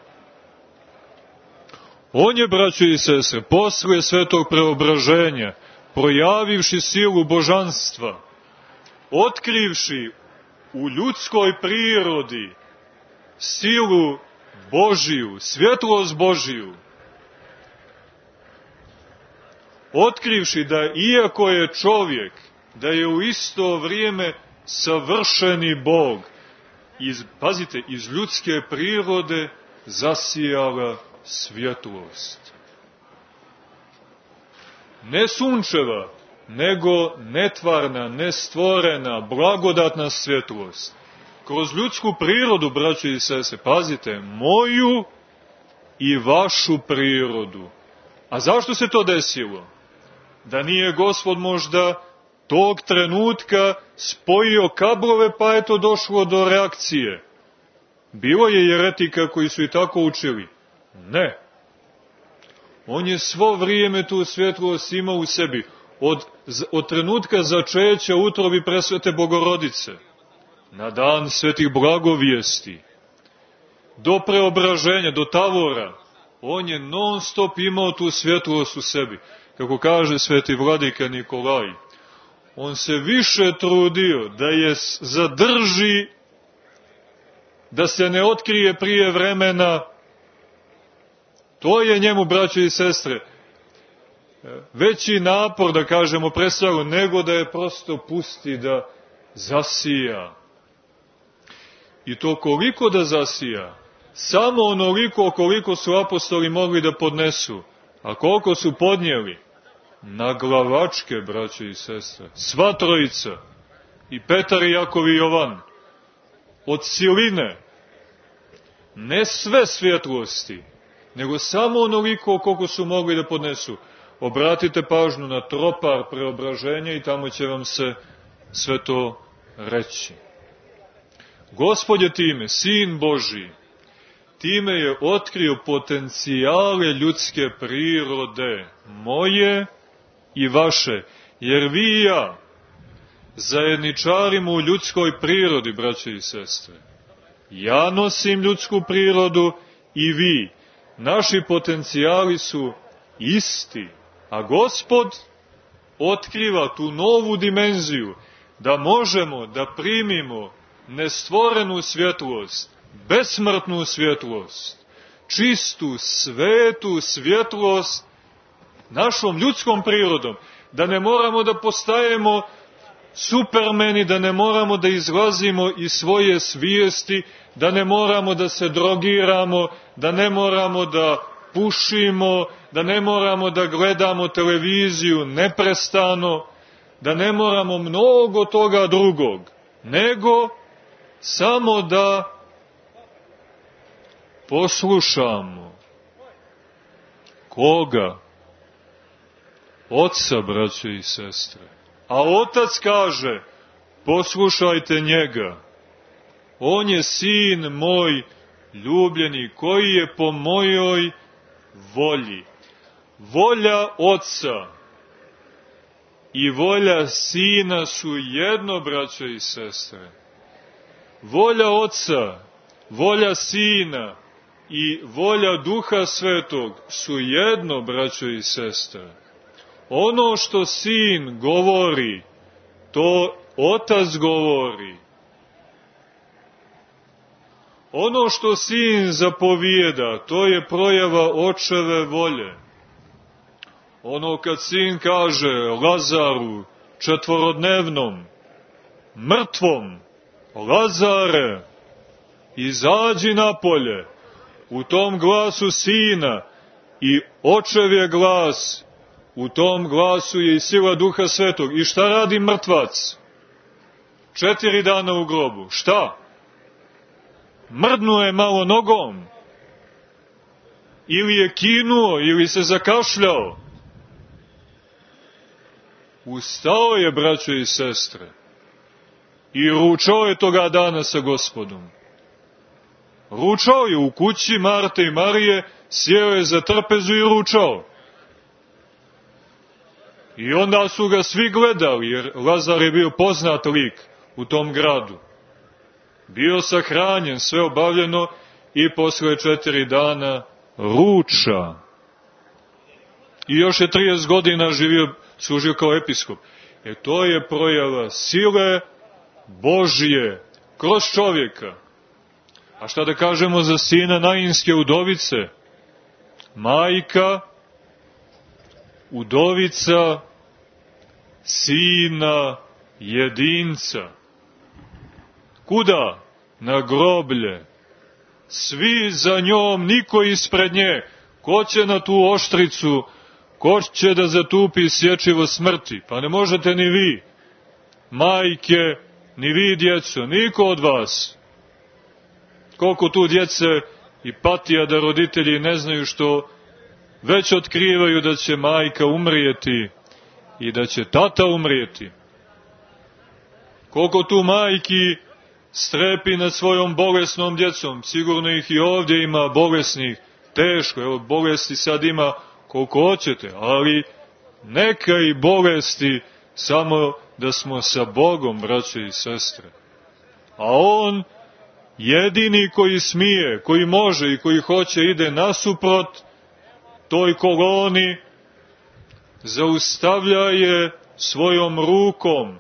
On je, braćo i sestre, posle svetog preobraženja, projavivši silu božanstva, otkrivši u ljudskoj prirodi silu Božiju, svjetlost Božiju, otkrivši da iako je čovjek, da je u isto vrijeme savršeni Bog, pazite, iz ljudske prirode zasijala svjetlost. Ne sunčeva, nego netvarna, nestvorena, blagodatna svjetlost. Kroz ljudsku prirodu, braćo i sestre, pazite, moju i vašu prirodu. A zašto se to desilo? Da nije Gospod možda tog trenutka spojio kablove, pa je to došlo do reakcije. Bilo je jeretika koji su i tako učili. Ne. On je svo vrijeme tu svjetlost imao u sebi. Od trenutka začeća u utrobi presvete Bogorodice, na dan svetih blagovijesti, do preobraženja, do tavora, on je non stop imao tu svjetlost u sebi. Kako kaže sveti vladika Nikolaj, on se više trudio da je zadrži, da se ne otkrije prije vremena. To je njemu, braćo i sestre, veći napor, da kažemo, predstavljeno, nego da je prosto pusti da zasija. I to koliko da zasija? Samo onoliko koliko su apostoli mogli da podnesu. A koliko su podnijeli? Na glavačke, braćo i sestre. Sva trojica. I Petar i Jakov i Jovan. Od siline. Ne sve svjetlosti, nego samo onoliko koliko su mogli da podnesu. Obratite pažnju na tropar preobraženja i tamo će vam se sve to reći. Gospod je time, Sin Božji, time je otkrio potencijale ljudske prirode, moje i vaše, jer vi i ja zajedničarimo u ljudskoj prirodi, braće i sestre. Ja nosim ljudsku prirodu i vi. Naši potencijali su isti, a Gospod otkriva tu novu dimenziju, da možemo da primimo nestvorenu svjetlost, besmrtnu svjetlost, čistu, svetu svjetlost našom ljudskom prirodom, da ne moramo da postajemo supermeni, da ne moramo da izlazimo iz svoje svijesti, da ne moramo da se drogiramo, da ne moramo da pušimo, da ne moramo da gledamo televiziju neprestano, da ne moramo mnogo toga drugog, nego samo da poslušamo. Koga? Oca, braćo i sestre. A Otac kaže, poslušajte njega. On je Sin moj ljubljeni, koji je po mojoj volji. Volja Oca i volja Sina su jedno, braćo i sestre. Volja Oca, volja Sina i volja Duha Svetog su jedno, braćo i sestre. Ono što Sin govori, to Otac govori. Ono što Sin zapovijeda, to je projava Očeve volje. Ono kad Sin kaže Lazaru, četvorodnevnom, mrtvom, Lazare, izađi napolje, u tom glasu Sina i Očev je glas, u tom glasu je i sila Duha Svetog. I šta radi mrtvac? 4 dana u grobu. Šta? Mrdnuo je malo nogom. Ili je kinuo, ili se zakašljao. Ustao je, braćo i sestre, i ručao je toga dana sa Gospodom. Ručao je u kući Marte i Marije, sjeo je za trpezu i ručao. I onda su ga svi gledali, jer Lazar je bio poznat lik u tom gradu. Bio sahranjen, sve obavljeno i posle 4 dana ruča. I još je 30 godina živio, služio kao episkop. To je projava sile Božje kroz čovjeka. A šta da kažemo za sina Nainske udovice? Majka, udovica, sina jedinca. Kuda? Na groblje. Svi za njom, niko ispred nje. Ko će na tu oštricu, ko će da zatupi sječivo smrti? Pa ne možete ni vi, majke, ni vi djeco, niko od vas. Koliko tu djece i patija da roditelji ne znaju, što već otkrivaju da će majka umrijeti i da će tata umrijeti. Koliko tu majki strepi nad svojom bolesnom djecom, sigurno ih i ovdje ima bolesnih, teško, evo bolesti sad ima koliko hoćete, ali neka i bolesti, samo da smo sa Bogom, braće i sestre. A on, jedini koji smije, koji može i koji hoće, ide nasuprot toj koloni, zaustavlja je svojom rukom,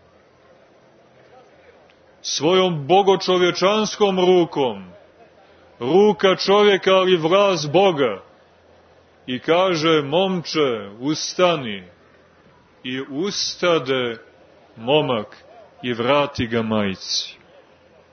svojom bogočovječanskom rukom, ruka čovjeka, ali vlast Boga, i kaže: momče, ustani. I ustade momak i vrati ga majci.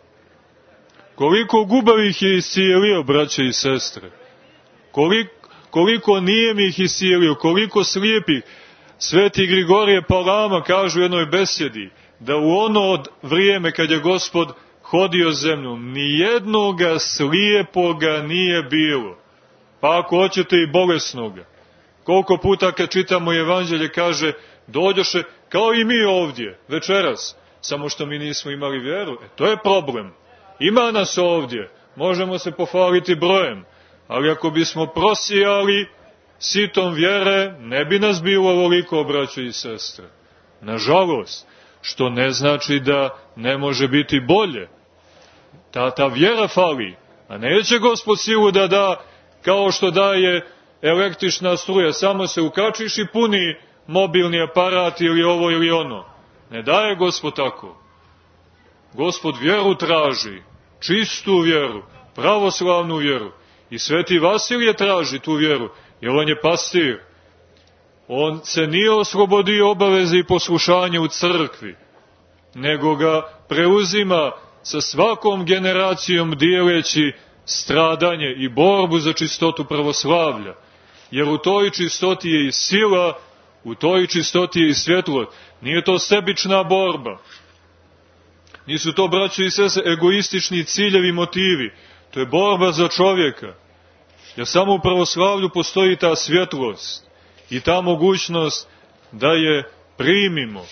Koliko gubavih je iscijelio, braće i sestre, koliko nijemih isilio, koliko slijepih. Sveti Grigorije Palama kaže u jednoj besjedi da u ono vrijeme kad je Gospod hodio zemljom, nijednoga slijepoga nije bilo, pa ako hoćete i bolesnoga. Koliko puta kad čitamo evanđelje kaže, dođoše kao i mi ovdje, večeras, samo što mi nismo imali vjeru. To je problem. Ima nas ovdje, možemo se pohvaliti brojem, ali ako bismo prosijali sitom vjere, ne bi nas bilo ovoliko, braćo i sestre. Nažalost, što ne znači da ne može biti bolje. Ta vjera fali, a neće Gospod silu da da kao što daje električna struja, samo se ukačiš i puni mobilni aparat ili ovo ili ono. Ne daje Gospod tako. Gospod vjeru traži, čistu vjeru, pravoslavnu vjeru. I Sveti Vasilije traži tu vjeru, jer on je pastir. On se nije oslobodio obaveze i poslušanja u crkvi, nego ga preuzima sa svakom generacijom dijeleći stradanje i borbu za čistotu pravoslavlja. Jer u toj čistoti je i sila, u toj čistoti je i svjetlo. Nije to sebična borba. Nisu to, braćo i sestre, egoistični ciljevi i motivi. To je borba za čovjeka. Jer samo u pravoslavlju postoji ta svjetlost i ta mogućnost da je primimo.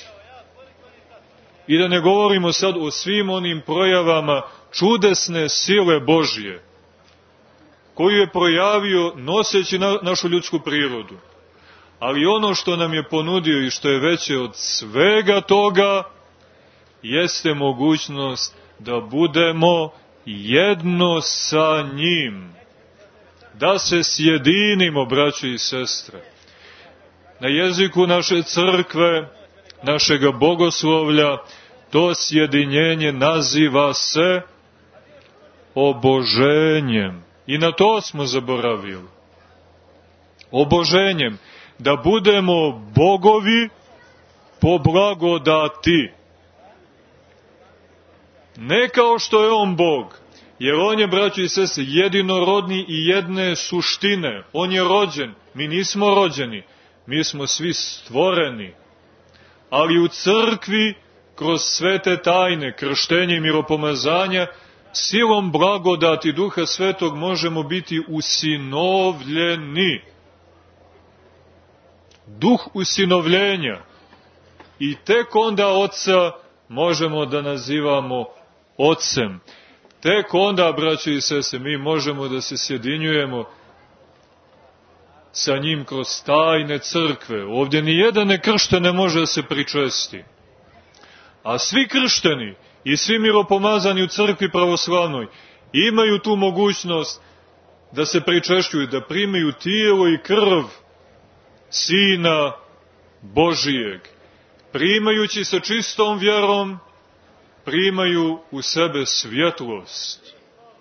I da ne govorimo sad o svim onim projavama čudesne sile Božje, koju je projavio noseći našu ljudsku prirodu. Ali ono što nam je ponudio i što je veće od svega toga, jeste mogućnost da budemo jedno sa njim. Da se sjedinimo, braćo i sestre. Na jeziku naše crkve, našega bogoslovlja, to sjedinjenje naziva se oboženjem. I na to smo zaboravili. Oboženjem. Da budemo bogovi po blagodati. Ne kao što je on Bog, jer on je, braćo i sestre, jedinorodni i jedne suštine. On je rođen, mi nismo rođeni, mi smo svi stvoreni. Ali u crkvi, kroz svete tajne, krštenje i miropomazanja, silom blagodati Duha Svetog možemo biti usinovljeni. Duh usinovljenja. I tek onda Oca možemo da nazivamo Ocem. Tek onda, braćo i sestre, mi možemo da se sjedinjujemo sa njim kroz tajne crkve. Ovdje ni jedan nekršten ne može da se pričesti. A svi kršteni i svi miropomazani u crkvi pravoslavnoj imaju tu mogućnost da se pričešćuju, da primaju tijelo i krv Sina Božijeg. Primajući sa čistom vjerom, primaju u sebe svjetlost.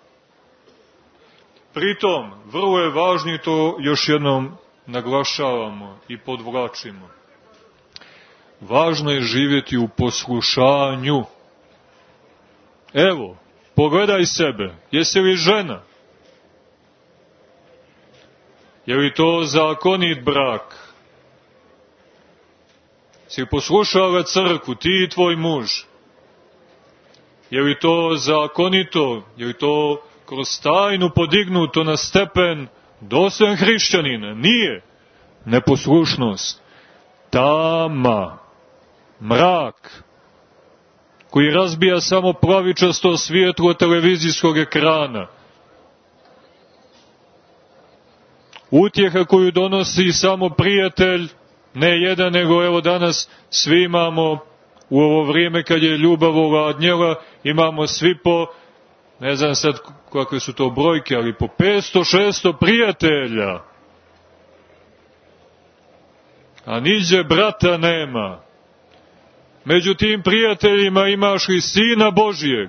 Pritom, vrlo je važno, i to još jednom naglašavamo i podvlačimo, važno je živjeti u poslušanju. Evo, pogledaj sebe, jesi li žena? Je li to zakonit brak? Si poslušala crkvu, ti i tvoj muž? Je li to zakonito? Je li to kroz tajnu podignuto na stepen dostojan hrišćanina? Nije. Neposlušnost. Tama. Mrak. Koji razbija samo plavičasto svjetlo televizijskog ekrana. Utjeha koju donosi samo prijatelj, ne jedan, nego evo danas svi imamo, u ovo vrijeme kad je ljubav ovladnjela, imamo svi po, ne znam sad kakve su to brojke, ali po 500-600 prijatelja. A niđe brata nema. Među tim prijateljima imaš li Sina Božijeg?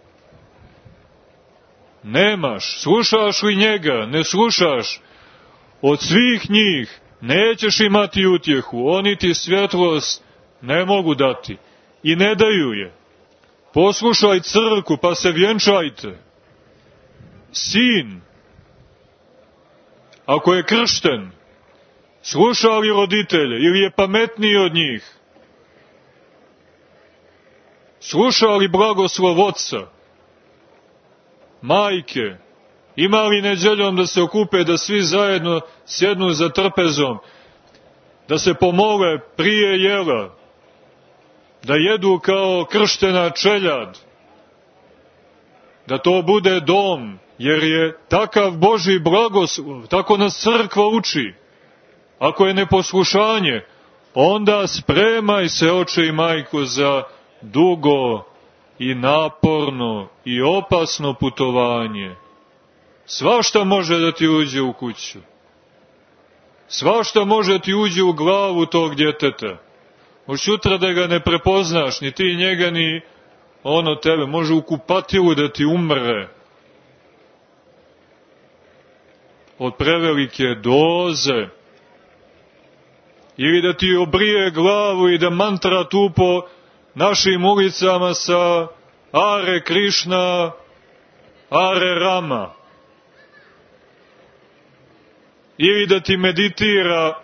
Nemaš. Slušaš li njega? Ne slušaš. Od svih njih nećeš imati utjehu. Oni ti svjetlost ne mogu dati. I ne daju je. Poslušaj crkvu, pa se vjenčajte. Sin. ako je kršten, sluša li roditelje ili je pametniji od njih? Sluša li blagoslov oca, majke? Ima li neđeljom da se okupe, da svi zajedno sjednu za trpezom, da se pomole prije jela, da jedu kao krštena čeljad, da to bude dom, jer je takav Božji blagoslov, tako nas crkva uči. Ako je neposlušanje, onda spremaj se, oče i majko, za dugo i naporno i opasno putovanje. Svašta može da ti uđe u kuću. Svašta može da ti uđe u glavu tog djeteta. Može sutra da ga ne prepoznaš, ni ti njega, ni ono tebe. Može u kupatilu da ti umre od prevelike doze. Ili da ti obrije glavu i da mantra tu po našim ulicama sa Are Krišna, Are Rama. Ili da ti meditira,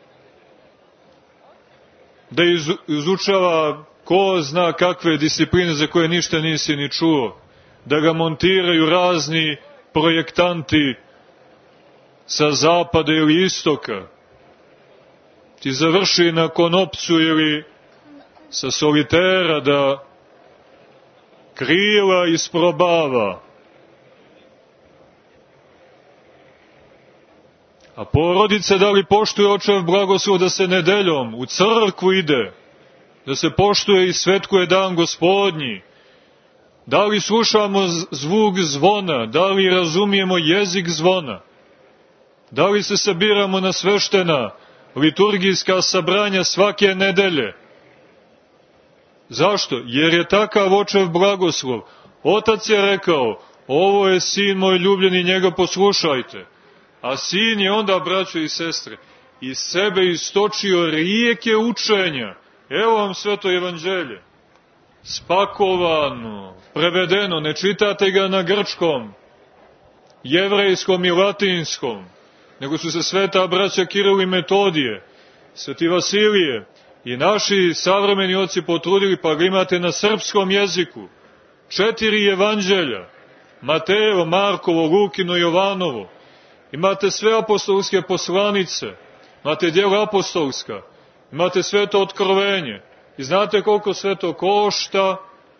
da izučava ko zna kakve discipline za koje ništa nisi ni čuo, da ga montiraju razni projektanti sa zapada ili istoka, ti završi na konopcu ili sa solitera da krila isprobava. A porodice da li poštuje očev blagoslov da se nedeljom u crkvu ide, da se poštuje i svetkuje dan Gospodnji? Da li slušamo zvuk zvona? Da li razumijemo jezik zvona? Da li se sabiramo na sveštena liturgijska sabranja svake nedelje? Zašto? Jer je takav očev blagoslov. Otac je rekao, ovo je sin moj ljubljeni, njega poslušajte. A sin je onda, braćo i sestre, iz sebe istočio rijeke učenja. Evo vam sveto evanđelje. Spakovano, prevedeno, ne čitate ga na grčkom, jevrejskom i latinskom, nego su se sveta braća Kiril i Metodije, sveti Vasilije i naši savremeni oci potrudili, pa ga imate na srpskom jeziku. 4 evanđelja, Matejevo, Markovo, Lukino, Jovanovo. Imate sve apostolske poslanice, imate djela apostolska, imate sveto otkrovenje. I znate koliko sve to košta?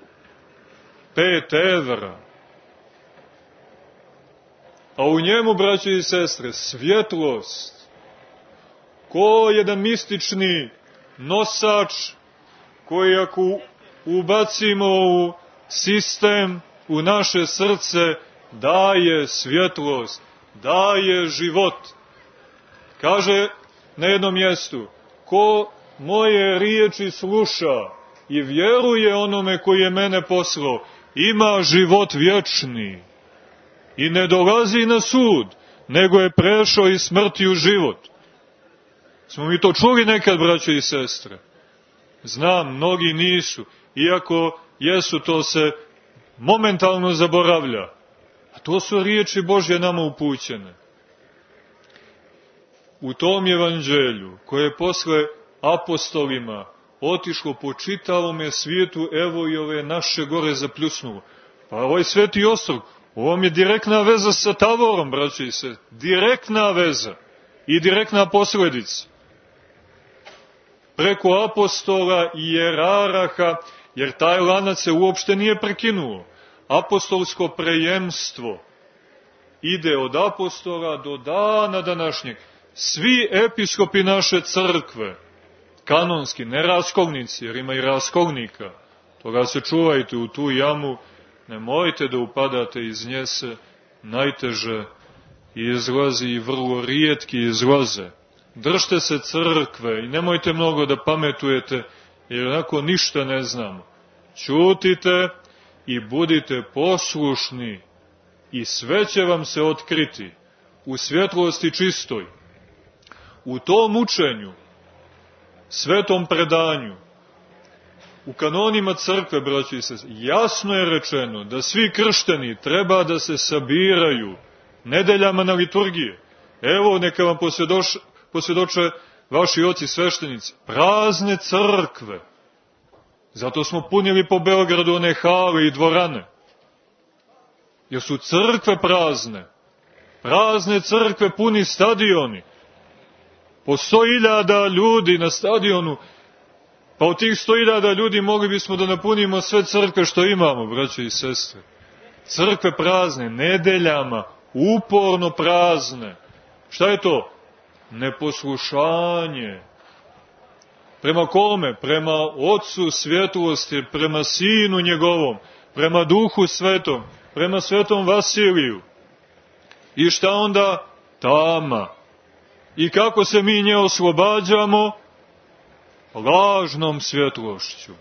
5 evra. A u njemu, braći i sestre, svjetlost, ko jedan mistični nosač koji ako ubacimo u sistem, u naše srce, daje svjetlost, daje život. Kaže na jednom mjestu, ko moje riječi sluša i vjeruje onome koji je mene poslao, ima život vječni i ne dolazi na sud, nego je prešao iz smrti u život. Smo mi to čuli nekad, braćo i sestre? Znam, mnogi nisu, iako jesu, to se momentalno zaboravlja. A to su riječi Božje nama upućene. U tom evanđelju, koje je posle apostolima otišlo po čitavom svijetu, evo i ove naše gore zapljusnulo. Pa ovaj Sveti Ostrog, ovo mi je direktna veza sa Tavorom, braći i se, direktna veza i direktna posledica. Preko apostola i jeraraha, jer taj lanac se uopšte nije prekinuo. Apostolsko prejemstvo ide od apostola do dana današnjeg. Svi episkopi naše crkve, kanonski, ne raskolnici, jer ima i raskolnika, toga se čuvajte, u tu jamu nemojte da upadate, iz nje se najteže izlazi i vrlo rijetki izlaze. Držte se crkve i nemojte mnogo da pametujete, jer onako ništa ne znamo. Ćutite i budite poslušni i sve će vam se otkriti u svjetlosti čistoj. U tom učenju, svetom predanju, u kanonima crkve, braći i sestre, jasno je rečeno da svi kršteni treba da se sabiraju nedeljama na liturgije, Evo, neka vam posvjedoče vaši oci sveštenici, prazne crkve. Zato smo punili po Beogradu one hale i dvorane. Jer su crkve prazne. Prazne crkve, puni stadioni. Po 100.000 ljudi na stadionu. Pa od tih 100.000 ljudi mogli bismo da napunimo sve crkve što imamo, braće i sestre. Crkve prazne, nedeljama, uporno prazne. Šta je to? Neposlušanje. Prema kome? Prema Otcu svjetlosti, prema Sinu njegovom, prema Duhu Svetom, prema Svetom Vasiliju. I šta onda? Tama. I kako se mi nje oslobađamo? Lažnom svjetlošću.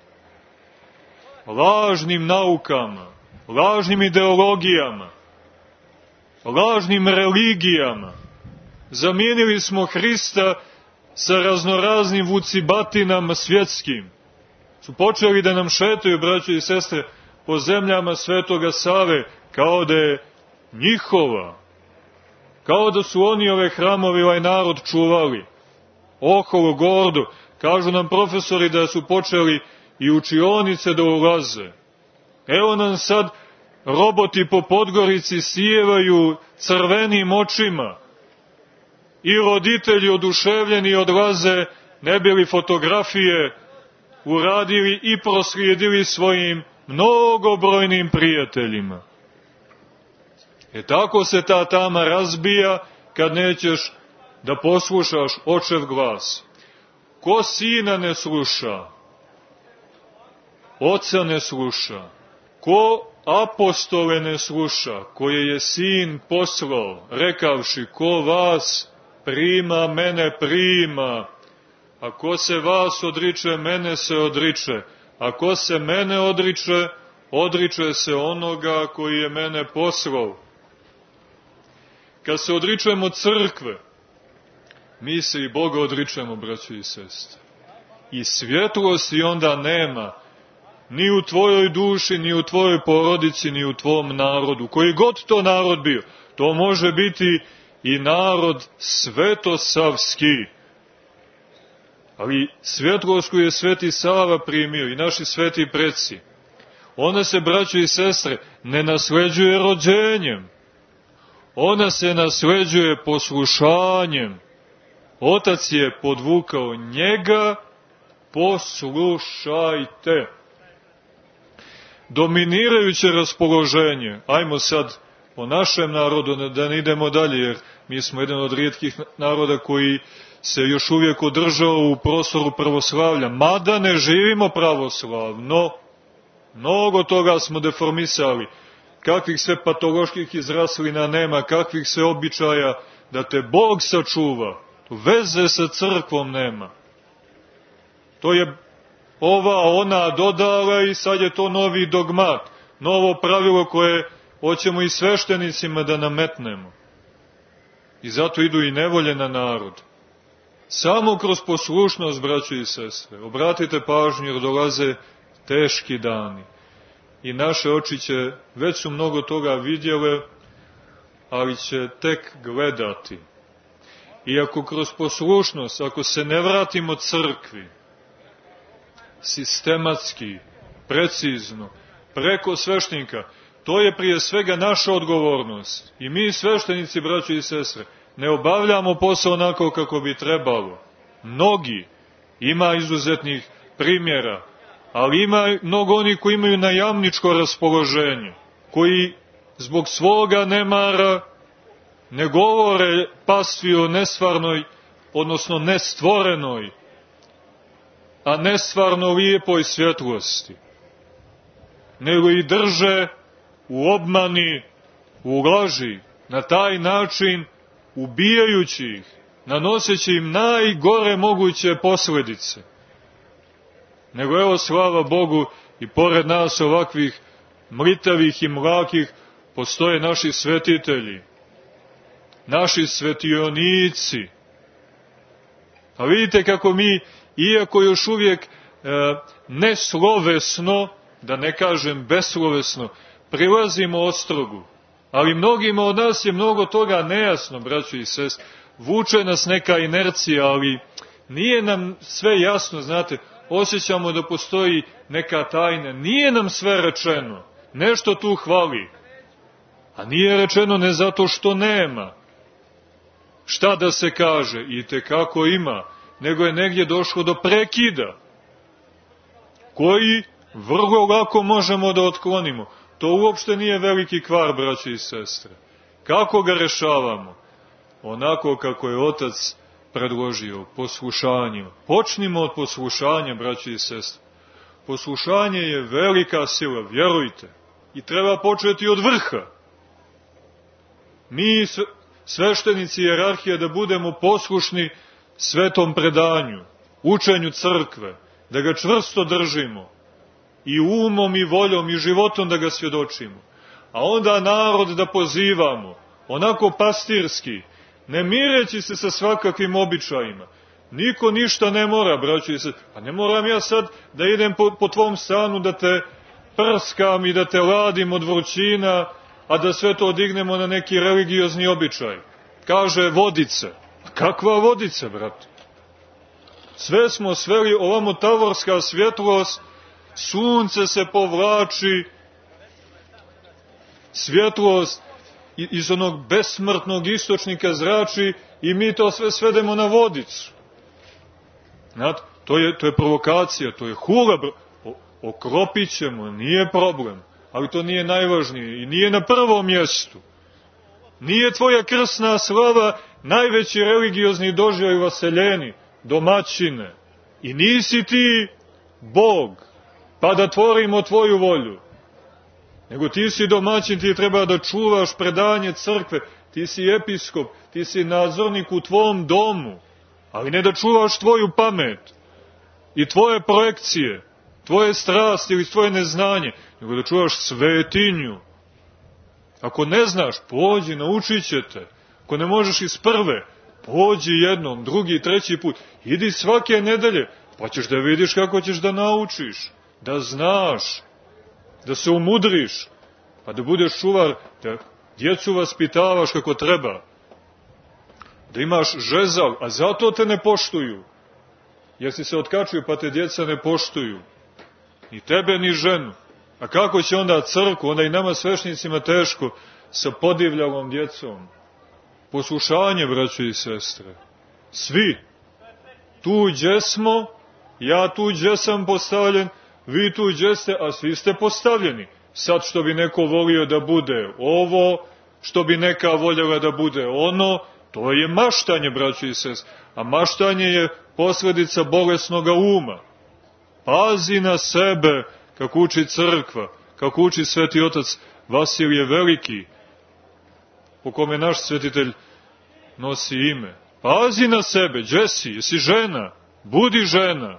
Lažnim naukama, lažnim ideologijama, lažnim religijama. Zamijenili smo Hrista sa raznoraznim vucibatinama svjetskim. Su počeli da nam šetaju, braće i sestre, po zemljama Svetoga Save, kao da je njihova. Kao da su oni ove hramove, ovaj narod čuvali. Oholo, gordo. Kažu nam profesori da su počeli i učionice da ulaze. Evo nam sad roboti po Podgorici sijevaju crvenim očima. I roditelji oduševljeni odlaze, ne bi li fotografije uradili i proslijedili svojim mnogobrojnim prijateljima. Tako se ta tama razbija kad nećeš da poslušaš očev glas. Ko Sina ne sluša, Oca ne sluša, ko apostole ne sluša, koje je Sin poslao, rekavši, ko vas prima, mene prima, a ko se vas odriče, mene se odriče, a ko se mene odriče, odriče se onoga koji je mene poslao. Kad se odričemo crkve, mi se i Boga odričemo, braći i sestre. I svjetlosti onda nema, ni u tvojoj duši, ni u tvojoj porodici, ni u tvom narodu. Koji god to narod bio, to može biti i narod svetosavski. Ali svjetlost koju je Sveti Sava primio i naši sveti preci, ona se, braćo i sestre, ne nasleđuje rođenjem. Ona se nasleđuje poslušanjem. Otac je podvukao njega, poslušajte. Dominirajuće raspoloženje, ajmo sad o našem narodu, da ne idemo dalje, jer mi smo jedan od rijetkih naroda koji se još uvijek održao u prostoru pravoslavlja, mada ne živimo pravoslavno, mnogo toga smo deformisali, kakvih sve patoloških izraslina nema, kakvih sve običaja, da te Bog sačuva, veze sa crkvom nema. To je ona dodala i sad je to novi dogmat, novo pravilo koje hoćemo i sveštenicima da nametnemo. I zato idu i nevolje na narod. Samo kroz poslušnost, braćo i sestre, obratite pažnju jer dolaze teški dani. I naše oči će, već su mnogo toga vidjele, ali će tek gledati. I ako kroz poslušnost, ako se ne vratimo crkvi, sistematski, precizno, preko sveštenika, to je prije svega naša odgovornost. I mi sveštenici, braćo i sestre, ne obavljamo posao onako kako bi trebalo. Mnogi, ima izuzetnih primjera, ali ima mnogo onih koji imaju najamničko raspoloženje, koji zbog svoga nemara ne govore pastvi o nesvarnoj, odnosno nestvorenoj, a nestvarno lijepoj svjetlosti, nego i drže u obmani, u laži, na taj način ubijajući ih, nanoseći im najgore moguće posljedice. Nego evo, slava Bogu, i pored nas ovakvih mlitavih i mlakih postoje naši svetitelji, naši svetionici. A vidite kako mi, iako još uvijek neslovesno, da ne kažem beslovesno, prilazimo ostrogu, Ali mnogima od nas je mnogo toga nejasno, braćo i sestre. Vuče nas neka inercija, ali nije nam sve jasno, znate, osjećamo da postoji neka tajna. Nije nam sve rečeno. Nešto tu hvali. A nije rečeno ne zato što nema. Šta da se kaže? I tekako ima. Nego je negdje došlo do prekida, koji vrlo lako možemo da otklonimo. To uopšte nije veliki kvar, braći i sestre. Kako ga rešavamo? Onako kako je Otac predložio, poslušanjem. Počnimo od poslušanja, braći i sestre. Poslušanje je velika sila, vjerujte. I treba početi od vrha. Mi, sveštenici hijerarhije, da budemo poslušni svetom predanju, učenju crkve, da ga čvrsto držimo, i umom, i voljom, i životom da ga svjedočimo. A onda narod da pozivamo, onako pastirski, ne mireći se sa svakakvim običajima. Niko ništa ne mora, braćo i sestre. Pa ne moram ja sad da idem po tvom stanu, da te prskam i da te ladim od vrućina, a da sve to dignemo na neki religiozni običaj. Kaže vodice. Kakva vodica, brate? Sve smo sveli, ovamo tavorska svjetlost, sunce se povlači, svjetlost iz onog besmrtnog istočnika zrači i mi to sve svedemo na vodicu. Znate, to je provokacija, to je hula. Okropit ćemo, nije problem, ali to nije najvažnije i nije na prvom mjestu. Nije tvoja krsna slava najveći religiozni doživljaj vaseljeni, domaćine. I nisi ti Bog, pa da tvorimo tvoju volju. Nego ti si domaćin, ti treba da čuvaš predanje crkve, ti si episkop, ti si nadzornik u tvom domu, ali ne da čuvaš tvoju pamet i tvoje projekcije, tvoje strasti ili tvoje neznanje, nego da čuvaš svetinju. Ako ne znaš, pođi, naučit će te. Ako ne možeš iz prve, pođi jednom, drugi, treći put. Idi svake nedelje, pa ćeš da vidiš kako ćeš da naučiš, da znaš, da se umudriš, pa da budeš čuvar, da djecu vaspitavaš kako treba, da imaš žezal, a zato te ne poštuju, jer si se otkačio pa te djeca ne poštuju, ni tebe ni ženu. A kako će onda crkvu, onda i nama svešnicima teško sa podivljalom djecom. Poslušanje, braćo i sestre. Svi. Tu gdje smo, ja tu gdje sam postavljen, vi tu gdje ste, a svi ste postavljeni. Sad što bi neko volio da bude ovo, što bi neka voljela da bude ono, to je maštanje, braćo i sestre. A maštanje je posljedica bolesnoga uma. Pazi na sebe, kako uči crkva, kako uči sveti otac Vasilije Veliki, po kome naš svetitelj nosi ime. Pazi na sebe, gdje si, jesi žena, budi žena.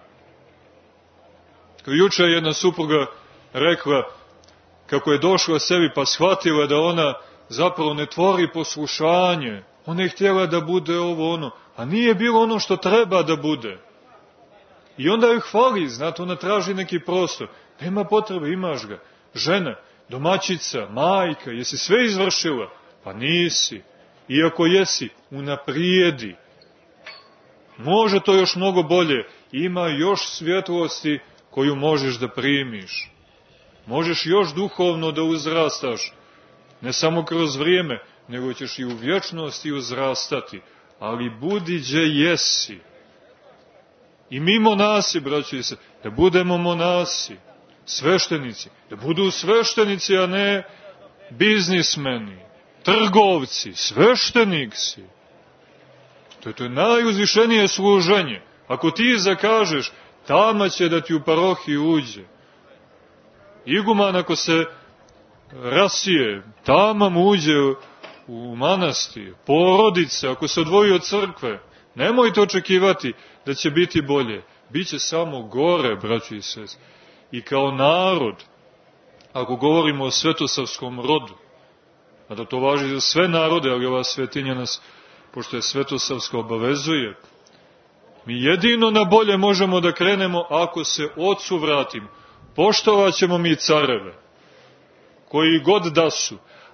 Juče je jedna supruga rekla kako je došla sebi pa shvatila da ona zapravo ne tvori poslušanje. Ona je htjela da bude ovo ono, a nije bilo ono što treba da bude. I onda joj hvali, znate, ona traži neki prostor. Nema potrebe, imaš ga. Žena, domaćica, majka, jesi sve izvršila? Pa nisi. Iako jesi, unaprijedi. Može to još mnogo bolje. Ima još svjetlosti koju možeš da primiš. Možeš još duhovno da uzrastaš. Ne samo kroz vrijeme, nego ćeš i u vječnosti uzrastati. Ali budi gdje jesi. I mi monasi, braći i sestre, da budemo monasi, sveštenici, da budu sveštenici, a ne biznismeni, trgovci, sveštenik si. To je najuzvišenije služenje. Ako ti zakažeš, tama će da ti u parohiju uđe. Iguman ako se rasije, tama mu uđe u manastir. Porodica, ako se odvoji od crkve, nemojte očekivati da će biti bolje. Biće samo gore, braći i sestre. I kao narod, ako govorimo o svetosavskom rodu, a da to važi za sve narode, ali ova svetinja nas, pošto je svetosavska, obavezuje, mi jedino na bolje možemo da krenemo ako se Otcu vratimo. Poštovat ćemo mi careve, koji god da su,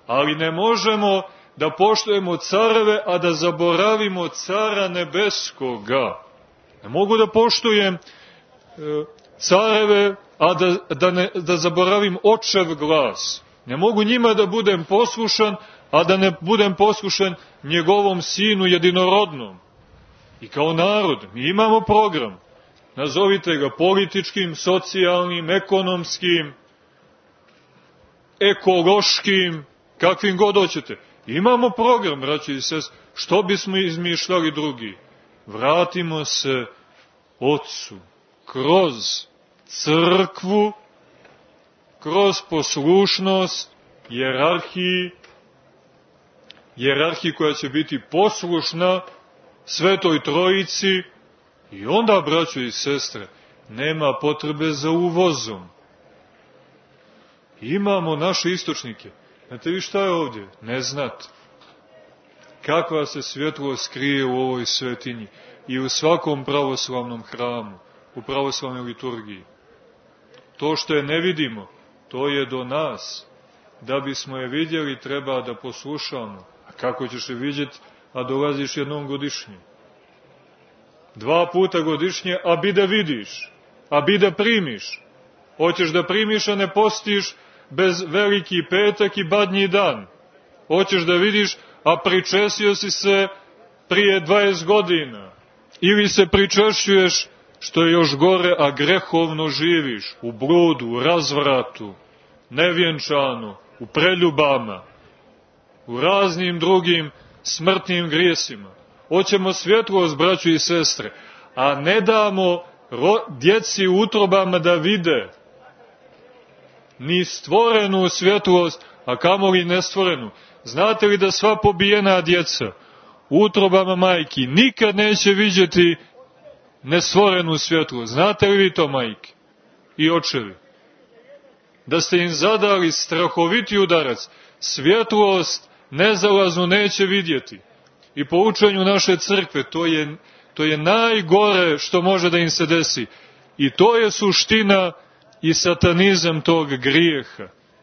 Ali ne možemo da poštujemo careve, a da zaboravimo cara nebeskoga. Ne mogu da poštujem careve, a da zaboravim očev glas. Ne mogu njima da budem poslušan, a da ne budem poslušan njegovom sinu jedinorodnom. I kao narod, mi imamo program. Nazovite ga političkim, socijalnim, ekonomskim, ekološkim, kakvim god hoćete. Imamo program, braći i sestre, što bismo izmišljali drugi? Vratimo se Otcu, kroz crkvu, kroz poslušnost, hijerarhiji koja će biti poslušna Svetoj Trojici, i onda, braćo i sestre, nema potrebe za uvozom. Imamo naše istočnike. Znate vi šta je ovdje? Ne znate. Kakva se svjetlost krije u ovoj svetinji i u svakom pravoslavnom hramu, u pravoslavnoj liturgiji. To što je ne vidimo, to je do nas. Da bismo je vidjeli, treba da poslušamo. A kako ćeš je vidjeti, a dolaziš jednom godišnje? 2 puta godišnje, a bi da vidiš, a bi da primiš. Hoćeš da primiš, a ne postiš bez Veliki petak i Badnji dan. Hoćeš da vidiš, a pričesio si se prije 20 godina. Ili se pričešćuješ, što je još gore, a grehovno živiš, u bludu, u razvratu, nevjenčano, u preljubama, u raznim drugim smrtnim grijesima. Hoćemo svjetlost, braćo i sestre, a ne damo djeci u utrobama da vide ni stvorenu svjetlost, a kamoli nestvorenu. Znate li da sva pobijena djeca u utrobama majki nikad neće vidjeti nestvorenu svjetlost? Znate li vi to, majke i očevi? Da ste im zadali strahoviti udarac, svjetlost nezalaznu neće vidjeti. I po učenju naše crkve, to je najgore što može da im se desi. I to je suština i satanizam tog grijeha.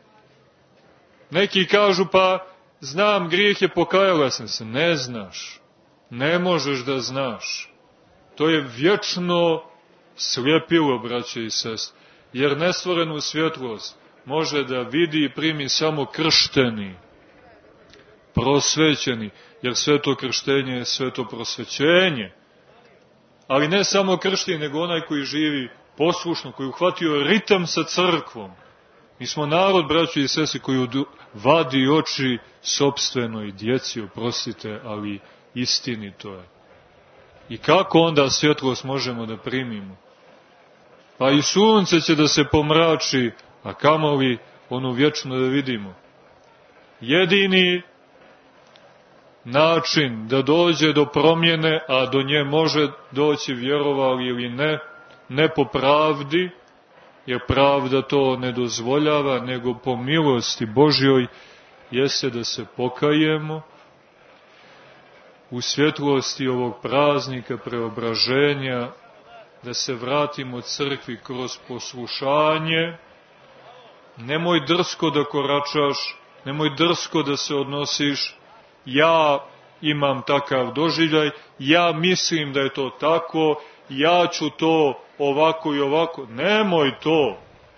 Neki kažu, pa znam, grijeh je, pokajala sam se. Ne znaš. Ne možeš da znaš. To je vječno sljepilo, braće i sestre. Jer nestvorenu svjetlost može da vidi i primi samo kršteni, prosvećeni, jer sveto krštenje je sveto prosvećenje. Ali ne samo krštenje, nego onaj koji živi poslušno, koji uhvatio ritam sa crkvom. Mi smo narod, braćo i sestre, koji vadi oči sopstvenoj djeci, oprostite, ali istinito je. I kako onda svjetlost možemo da primimo? Pa i sunce će da se pomrači, a kamoli onu vječno da vidimo. Jedini način da dođe do promjene, a do nje može doći, vjerovali ili ne po pravdi, jer pravda to ne dozvoljava, nego po milosti Božjoj, jeste da se pokajemo u svjetlosti ovog praznika preobraženja, da se vratimo crkvi kroz poslušanje. Nemoj drsko da koračaš, nemoj drsko da se odnosiš, ja imam takav doživljaj, ja mislim da je to tako, ja ću to ovako i ovako. Nemoj to.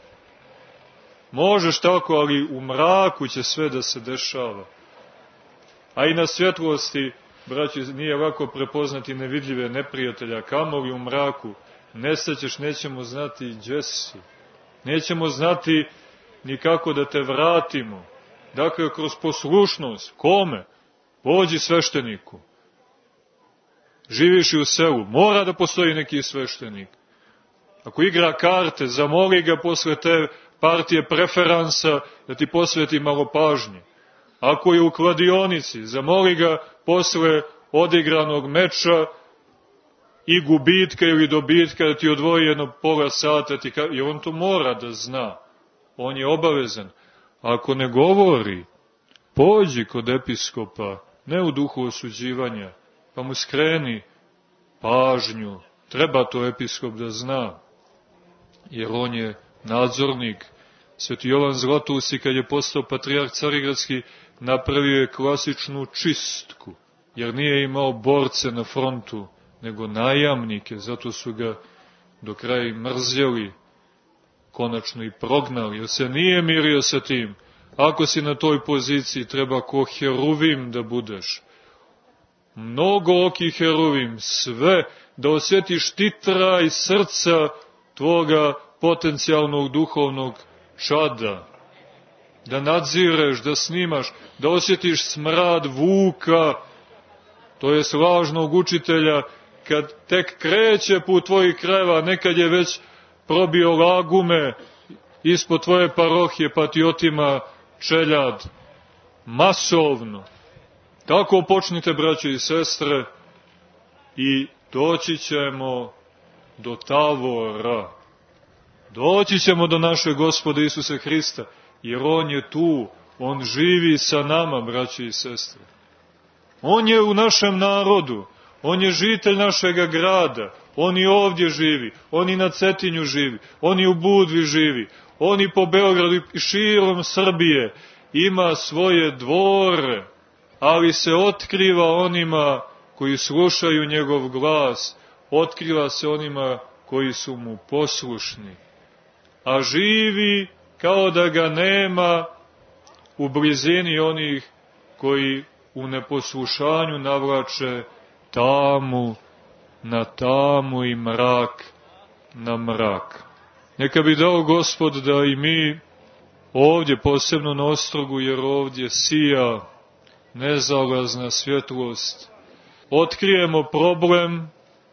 Možeš tako, ali u mraku će sve da se dešava. A i na svjetlosti, braći, nije lako prepoznati nevidljive neprijatelja, kamoli u mraku. Nestaćeš, nećemo znati gdje si. Nećemo znati ni kako da te vratimo. Dakle, kroz poslušnost. Kome? Pođi svešteniku. Živiš i u selu. Mora da postoji neki sveštenik. Ako igra karte, zamoli ga posle te partije preferansa da ti posveti malo pažnje. Ako je u kladionici, zamoli ga posle odigranog meča i gubitka ili dobitka da ti odvoji jedno pola sata, jer on to mora da zna. On je obavezan. Ako ne govori, pođi kod episkopa, ne u duhu osuđivanja, pa mu skreni pažnju. Treba to episkop da zna, jer on je nadzornik Sveti Jovan Zlatoust, kad je postao patrijarh carigradski, napravio je klasičnu čistku, jer nije imao borce na frontu, nego najamnike, zato su ga do kraja mrzjeli, konačno i prognali, jer se nije mirio sa tim. Ako si na toj poziciji, treba ko heruvim da budeš. Mnogo oki heruvim, sve, da osjetiš titra iz srca tvoga potencijalnog duhovnog čada. Da nadzireš, da snimaš, da osjetiš smrad vuka, to je lažnog učitelja, kad tek kreće put tvojih krajeva, nekad je već probio lagume ispod tvoje parohije, pa ti otima čeljad. Masovno. Tako počnite, braće i sestre, i doći ćemo do Tavora. Doći ćemo do našeg Gospoda Isusa Hrista, jer On je tu, On živi sa nama, braće i sestre. On je u našem narodu, On je žitelj našega grada, On i ovdje živi, On i na Cetinju živi, On i u Budvi živi, On i po Beogradu i širom Srbije ima svoje dvore, ali se otkriva onima koji slušaju njegov glas, otkriva se onima koji su mu poslušni, a živi kao da ga nema u blizini onih koji u neposlušanju navlače tamu na tamu i mrak na mrak. Neka bi dao Gospod da i mi ovdje, posebno na Ostrogu, jer ovdje sija nezalazna svjetlost, otkrijemo problem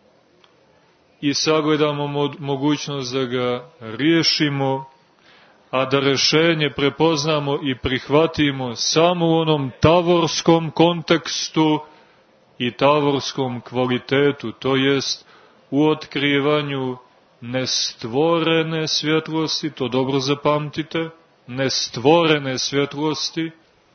i sagledamo mogućnost da ga riješimo, a da rešenje prepoznamo i prihvatimo samo u onom tavorskom kontekstu i tavorskom kvalitetu, to jest u otkrivanju nestvorene svjetlosti, to dobro zapamtite, nestvorene svjetlosti,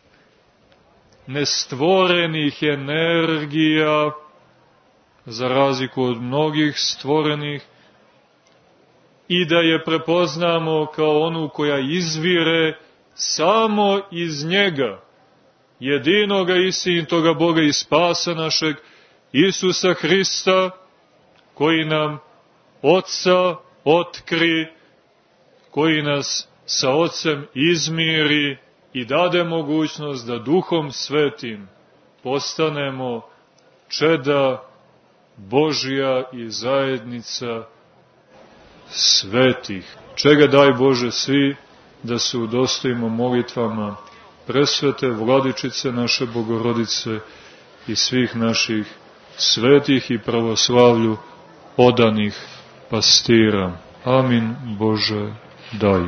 nestvorenih energija, za razliku od mnogih stvorenih, i da je prepoznamo kao onu koja izvire samo iz njega, jedinoga istinitoga Boga i spasa našeg, Isusa Hrista, koji nam Otca otkri, koji nas sa Otcem izmiri i dade mogućnost da Duhom Svetim postanemo čeda Božja i zajednica svetih. Čega daj Bože svi da se udostojimo molitvama presvete Vladičice naše Bogorodice i svih naših svetih i pravoslavlju odanih pastira. Amin Bože daj.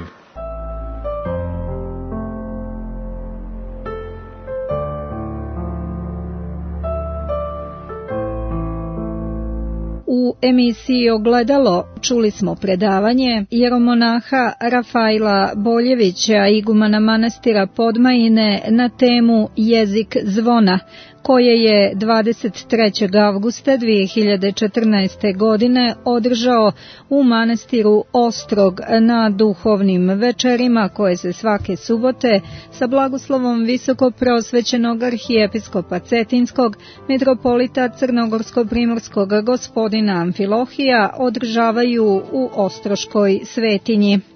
U emisiji Ogledalo čuli smo predavanje jeromonaha Rafaila Boljevića, igumana manastira Podmajine, na temu Jezik zvona, koje je 23. avgusta 2014. godine održao u manastiru Ostrog na duhovnim večerima koje se svake subote sa blagoslovom visokoprosvećenog arhijepiskopa Cetinskog, mitropolita Crnogorsko-primorskog gospodina Amfilohija održavaju u Ostroškoj svetinji.